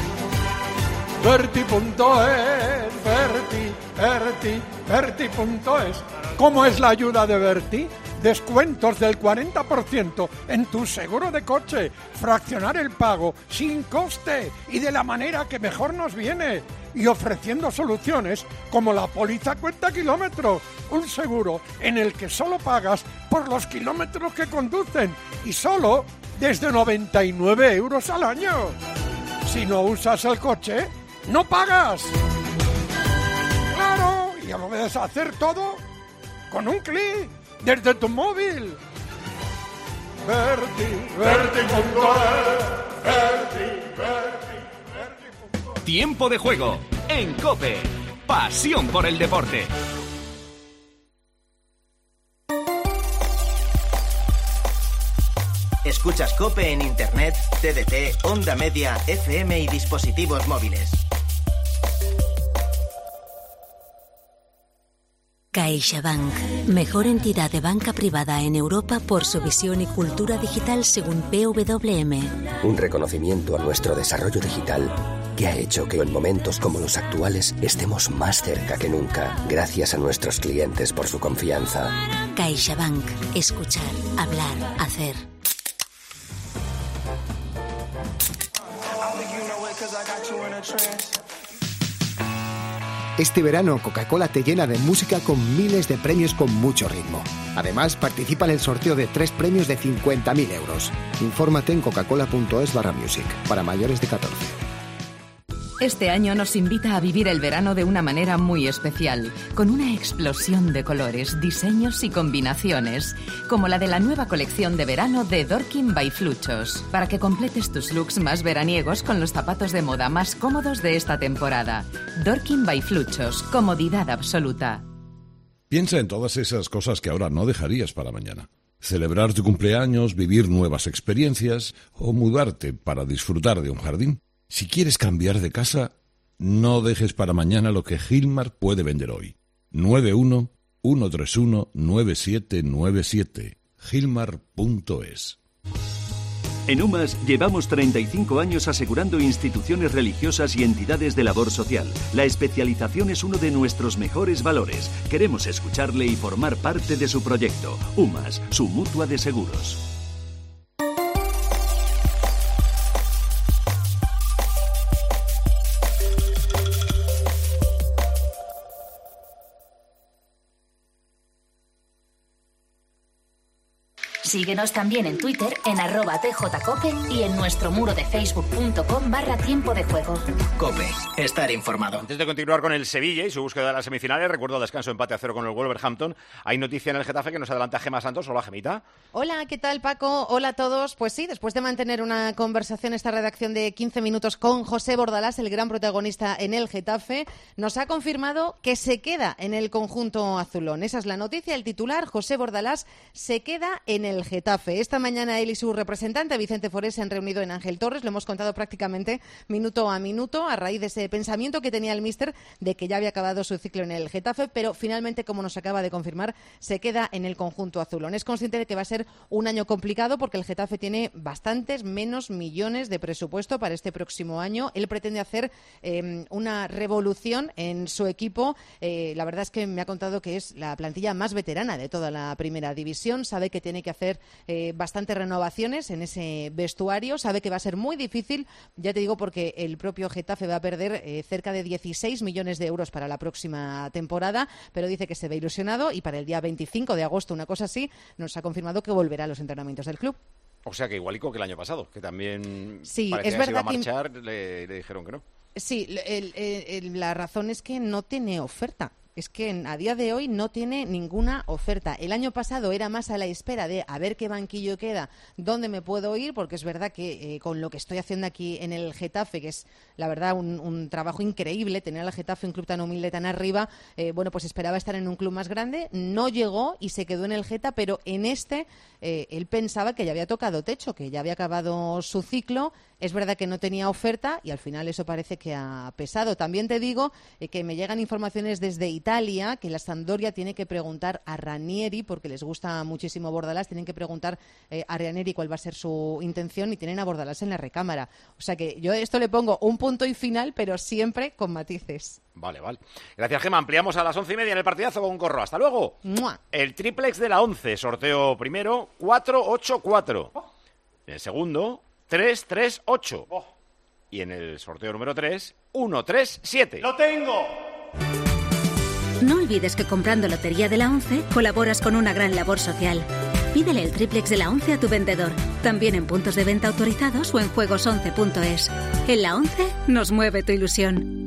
Berti punto es, Berti, Berti, Berti punto es. ¿Cómo es la ayuda de Berti? Descuentos del cuarenta por ciento en tu seguro de coche, fraccionar el pago sin coste y de la manera que mejor nos viene, y ofreciendo soluciones como la póliza cuenta kilómetros, un seguro en el que solo pagas por los kilómetros que conducen y solo desde noventa y nueve euros al año. Si no usas el coche, no pagas. Claro, y ya lo puedes hacer todo con un clic. Desde tu móvil. Berti, Berti punto es, Berti, Berti, Berti. Tiempo de juego en COPE. Pasión por el deporte. Escuchas COPE en Internet, T D T, Onda Media, F M y dispositivos móviles. CaixaBank, mejor entidad de banca privada en Europa por su visión y cultura digital según P W M. Un reconocimiento a nuestro desarrollo digital que ha hecho que en momentos como los actuales estemos más cerca que nunca, gracias a nuestros clientes por su confianza. CaixaBank, escuchar, hablar, hacer. Este verano Coca-Cola te llena de música con miles de premios con mucho ritmo. Además, participa en el sorteo de tres premios de cincuenta mil euros. Infórmate en coca-cola punto es barra music, para mayores de catorce. Este año nos invita a vivir el verano de una manera muy especial, con una explosión de colores, diseños y combinaciones, como la de la nueva colección de verano de Dorkin by Fluchos, para que completes tus looks más veraniegos con los zapatos de moda más cómodos de esta temporada. Dorkin by Fluchos, comodidad absoluta. Piensa en todas esas cosas que ahora no dejarías para mañana. Celebrar tu cumpleaños, vivir nuevas experiencias o mudarte para disfrutar de un jardín. Si quieres cambiar de casa, no dejes para mañana lo que Gilmar puede vender hoy. nueve uno, uno tres uno, nueve siete nueve siete. Gilmar punto es. En UMAS llevamos treinta y cinco años asegurando instituciones religiosas y entidades de labor social. La especialización es uno de nuestros mejores valores. Queremos escucharle y formar parte de su proyecto. UMAS, su mutua de seguros. Síguenos también en Twitter en arroba tjcope y en nuestro muro de facebook.com barra tiempo de juego. Cope, estar informado. Antes de continuar con el Sevilla y su búsqueda de las semifinales, recuerdo el descanso empate a cero con el Wolverhampton. Hay noticia en el Getafe que nos adelanta Gemma Santos. Hola, Gemita. Hola, ¿qué tal, Paco? Hola a todos. Pues sí, después de mantener una conversación, esta redacción de quince minutos con José Bordalás, el gran protagonista en el Getafe, nos ha confirmado que se queda en el conjunto azulón. Esa es la noticia, el titular. José Bordalás se queda en el Getafe. Esta mañana él y su representante, Vicente Forés, se han reunido en Ángel Torres. Lo hemos contado prácticamente minuto a minuto a raíz de ese pensamiento que tenía el míster de que ya había acabado su ciclo en el Getafe, pero finalmente, como nos acaba de confirmar, se queda en el conjunto azulón. Es consciente de que va a ser un año complicado porque el Getafe tiene bastantes menos millones de presupuesto para este próximo año. Él pretende hacer eh, una revolución en su equipo. Eh, la verdad es que me ha contado que es la plantilla más veterana de toda la primera división. Sabe que tiene que hacer Eh, bastantes renovaciones en ese vestuario, sabe que va a ser muy difícil, ya te digo, porque el propio Getafe va a perder eh, cerca de dieciséis millones de euros para la próxima temporada, pero dice que se ve ilusionado y para el día veinticinco de agosto, una cosa así, nos ha confirmado que volverá a los entrenamientos del club. O sea que igualico que el año pasado, que también sí, parecía es que se iba a verdad marchar, que... le, le dijeron que no. Sí, el, el, el, la razón es que no tiene oferta. Es que a día de hoy no tiene ninguna oferta. El año pasado era más a la espera de a ver qué banquillo queda, dónde me puedo ir, porque es verdad que eh, con lo que estoy haciendo aquí en el Getafe, que es la verdad un, un trabajo increíble, tener al Getafe, un club tan humilde, tan arriba, eh, bueno, pues esperaba estar en un club más grande, no llegó y se quedó en el Geta, pero en este eh, él pensaba que ya había tocado techo, que ya había acabado su ciclo. Es verdad que no tenía oferta y al final eso parece que ha pesado. También te digo eh, que me llegan informaciones desde Italia que la Sampdoria tiene que preguntar a Ranieri, porque les gusta muchísimo Bordalás, tienen que preguntar eh, a Ranieri cuál va a ser su intención y tienen a Bordalás en la recámara. O sea que yo esto le pongo un punto y final, pero siempre con matices. Vale, vale. Gracias, Gemma. Ampliamos a las once y media en el partidazo con Corro. Hasta luego. ¡Mua! El triplex de la once. Sorteo primero, cuatro ocho cuatro. En el segundo, tres tres ocho. Y en el sorteo número tres, uno tres siete. ¡Lo tengo! No olvides que comprando Lotería de la once colaboras con una gran labor social. Pídele el triplex de la once a tu vendedor, también en puntos de venta autorizados o en juegos once punto es. En la once nos mueve tu ilusión.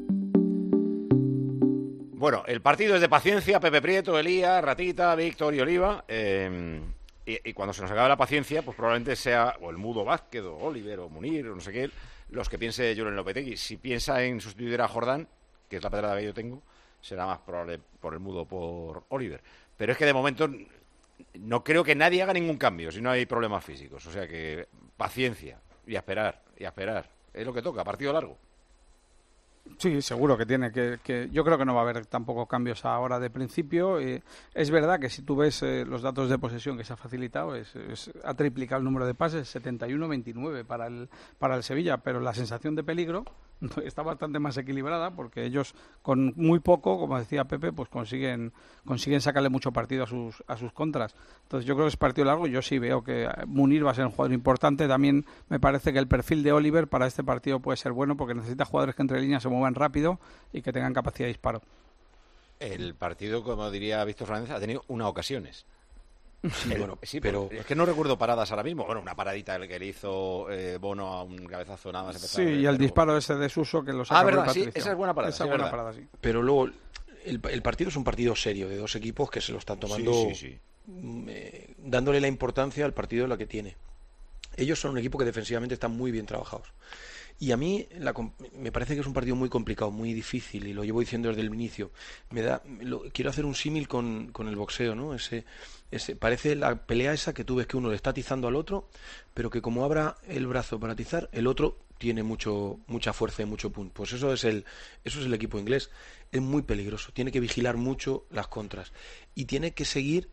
Bueno, el partido es de paciencia. Pepe Prieto, Elías, Ratita, Víctor y Oliva. Eh, y, y cuando se nos acabe la paciencia, pues probablemente sea o el Mudo Vázquez, o Oliver, o Munir, o no sé qué, los que piense Julen Lopetegui. Si piensa en sustituir a Jordán, que es la pedrada que yo tengo, será más probable por el Mudo por Oliver. Pero es que de momento no creo que nadie haga ningún cambio si no hay problemas físicos. O sea que paciencia y a esperar, y a esperar. Es lo que toca, partido largo. Sí, seguro que tiene que, que yo creo que no va a haber tampoco cambios ahora de principio. Eh, es verdad que si tú ves eh, los datos de posesión que se ha facilitado, es, es, ha triplicado el número de pases, setenta y uno veintinueve para el, para el Sevilla, pero la sensación de peligro está bastante más equilibrada porque ellos con muy poco, como decía Pepe, pues consiguen consiguen sacarle mucho partido a sus a sus contras. Entonces yo creo que es partido largo. Yo sí veo que Munir va a ser un jugador importante. También me parece que el perfil de Oliver para este partido puede ser bueno porque necesita jugadores que entre líneas se muevan rápido y que tengan capacidad de disparo. El partido, como diría Víctor Fernández, ha tenido unas ocasiones. Sí, el, bueno, sí, pero es que no recuerdo paradas ahora mismo. Bueno, una paradita que le hizo eh, Bono a un cabezazo nada más. Sí, y el disparo ese de Suso que lo saca. Ah, verdad, sí, esa es buena parada. Esa sí, buena verdad. parada, sí. Pero luego el, el partido es un partido serio de dos equipos que se lo están tomando, sí, sí, sí. Eh, dándole la importancia al partido la que tiene. Ellos son un equipo que defensivamente están muy bien trabajados. Y a mí la, me parece que es un partido muy complicado, muy difícil, y lo llevo diciendo desde el inicio. Me da, lo, quiero hacer un símil con, con el boxeo, ¿no? Ese, ese, parece la pelea esa que tú ves que uno le está atizando al otro, pero que como abra el brazo para atizar, el otro tiene mucho, mucha fuerza y mucho punto. Pues eso es el, eso es el equipo inglés. Es muy peligroso, tiene que vigilar mucho las contras y tiene que seguir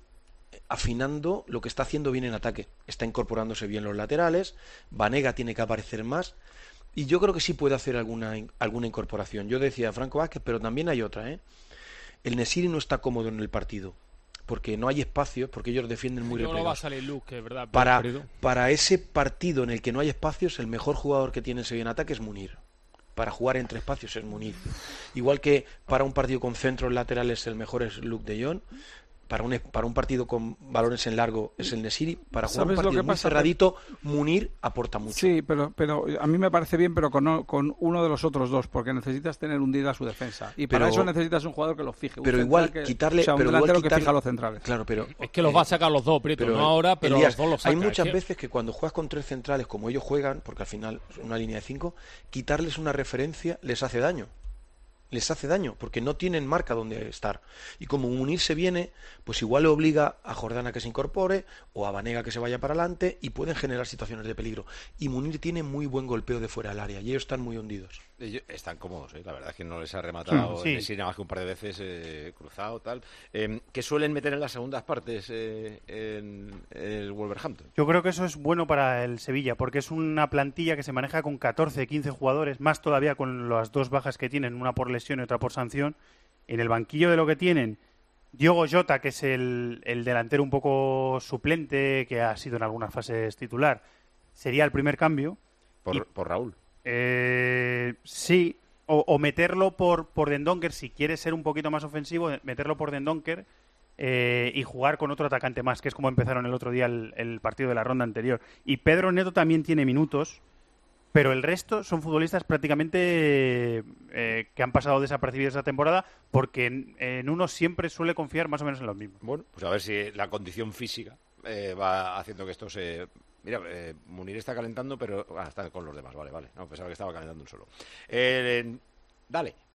afinando lo que está haciendo bien en ataque. Está incorporándose bien los laterales, Banega tiene que aparecer más, y yo creo que sí puede hacer alguna, alguna incorporación. Yo decía Franco Vázquez, pero también hay otra, ¿eh? El Nesiri no está cómodo en el partido, porque no hay espacios, porque ellos defienden muy replegados. No va a salir Luke, ¿verdad? Para, para ese partido en el que no hay espacios, el mejor jugador que tiene Sevilla en ataque es Munir. Para jugar entre espacios es Munir. Igual que para un partido con centros laterales el mejor es Luke de Jong. Para un, para un partido con balones en largo es el Nesiri. Para jugar un partido muy cerradito, Munir aporta mucho. Sí, pero, pero a mí me parece bien, pero con, con uno de los otros dos, porque necesitas tener hundida su defensa. Y pero, para eso necesitas un jugador que lo fije. Pero igual que, quitarle... O sea, un pero delantero quitarle, que fija los centrales. Claro, pero... Es que los va a sacar los dos, Prieto, pero, no ahora, pero Elías, los dos los saca. Hay muchas es que... veces que cuando juegas con tres centrales, como ellos juegan, porque al final es una línea de cinco, quitarles una referencia les hace daño. Les hace daño, porque no tienen marca donde estar. Y como Munir se viene, pues igual le obliga a Jordana que se incorpore, o a Banega que se vaya para adelante, y pueden generar situaciones de peligro. Y Munir tiene muy buen golpeo de fuera del área, y ellos están muy hundidos. Ellos están cómodos, ¿eh? La verdad es que no les ha rematado sí. sí. nada más que un par de veces eh, cruzado, tal. Eh, ¿Qué suelen meter en las segundas partes eh, en, en el Wolverhampton? Yo creo que eso es bueno para el Sevilla, porque es una plantilla que se maneja con catorce, quince jugadores, más todavía con las dos bajas que tienen, una por lesión y otra por sanción. En el banquillo de lo que tienen, Diogo Jota, que es el, el delantero un poco suplente, que ha sido en algunas fases titular, sería el primer cambio. Por, y, por Raúl. Eh, sí, o, o meterlo por, por Dendoncker, si quiere ser un poquito más ofensivo, meterlo por Dendoncker eh, y jugar con otro atacante más, que es como empezaron el otro día el, el partido de la ronda anterior. Y Pedro Neto también tiene minutos, pero el resto son futbolistas prácticamente eh, que han pasado desapercibidos esa temporada, porque en, en uno siempre suele confiar más o menos en los mismos. Bueno, pues a ver si la condición física eh, va haciendo que esto se... Mira, eh, Munir está calentando, pero ah, está con los demás, vale, vale. No, pensaba que estaba calentando un solo. Eh, dale.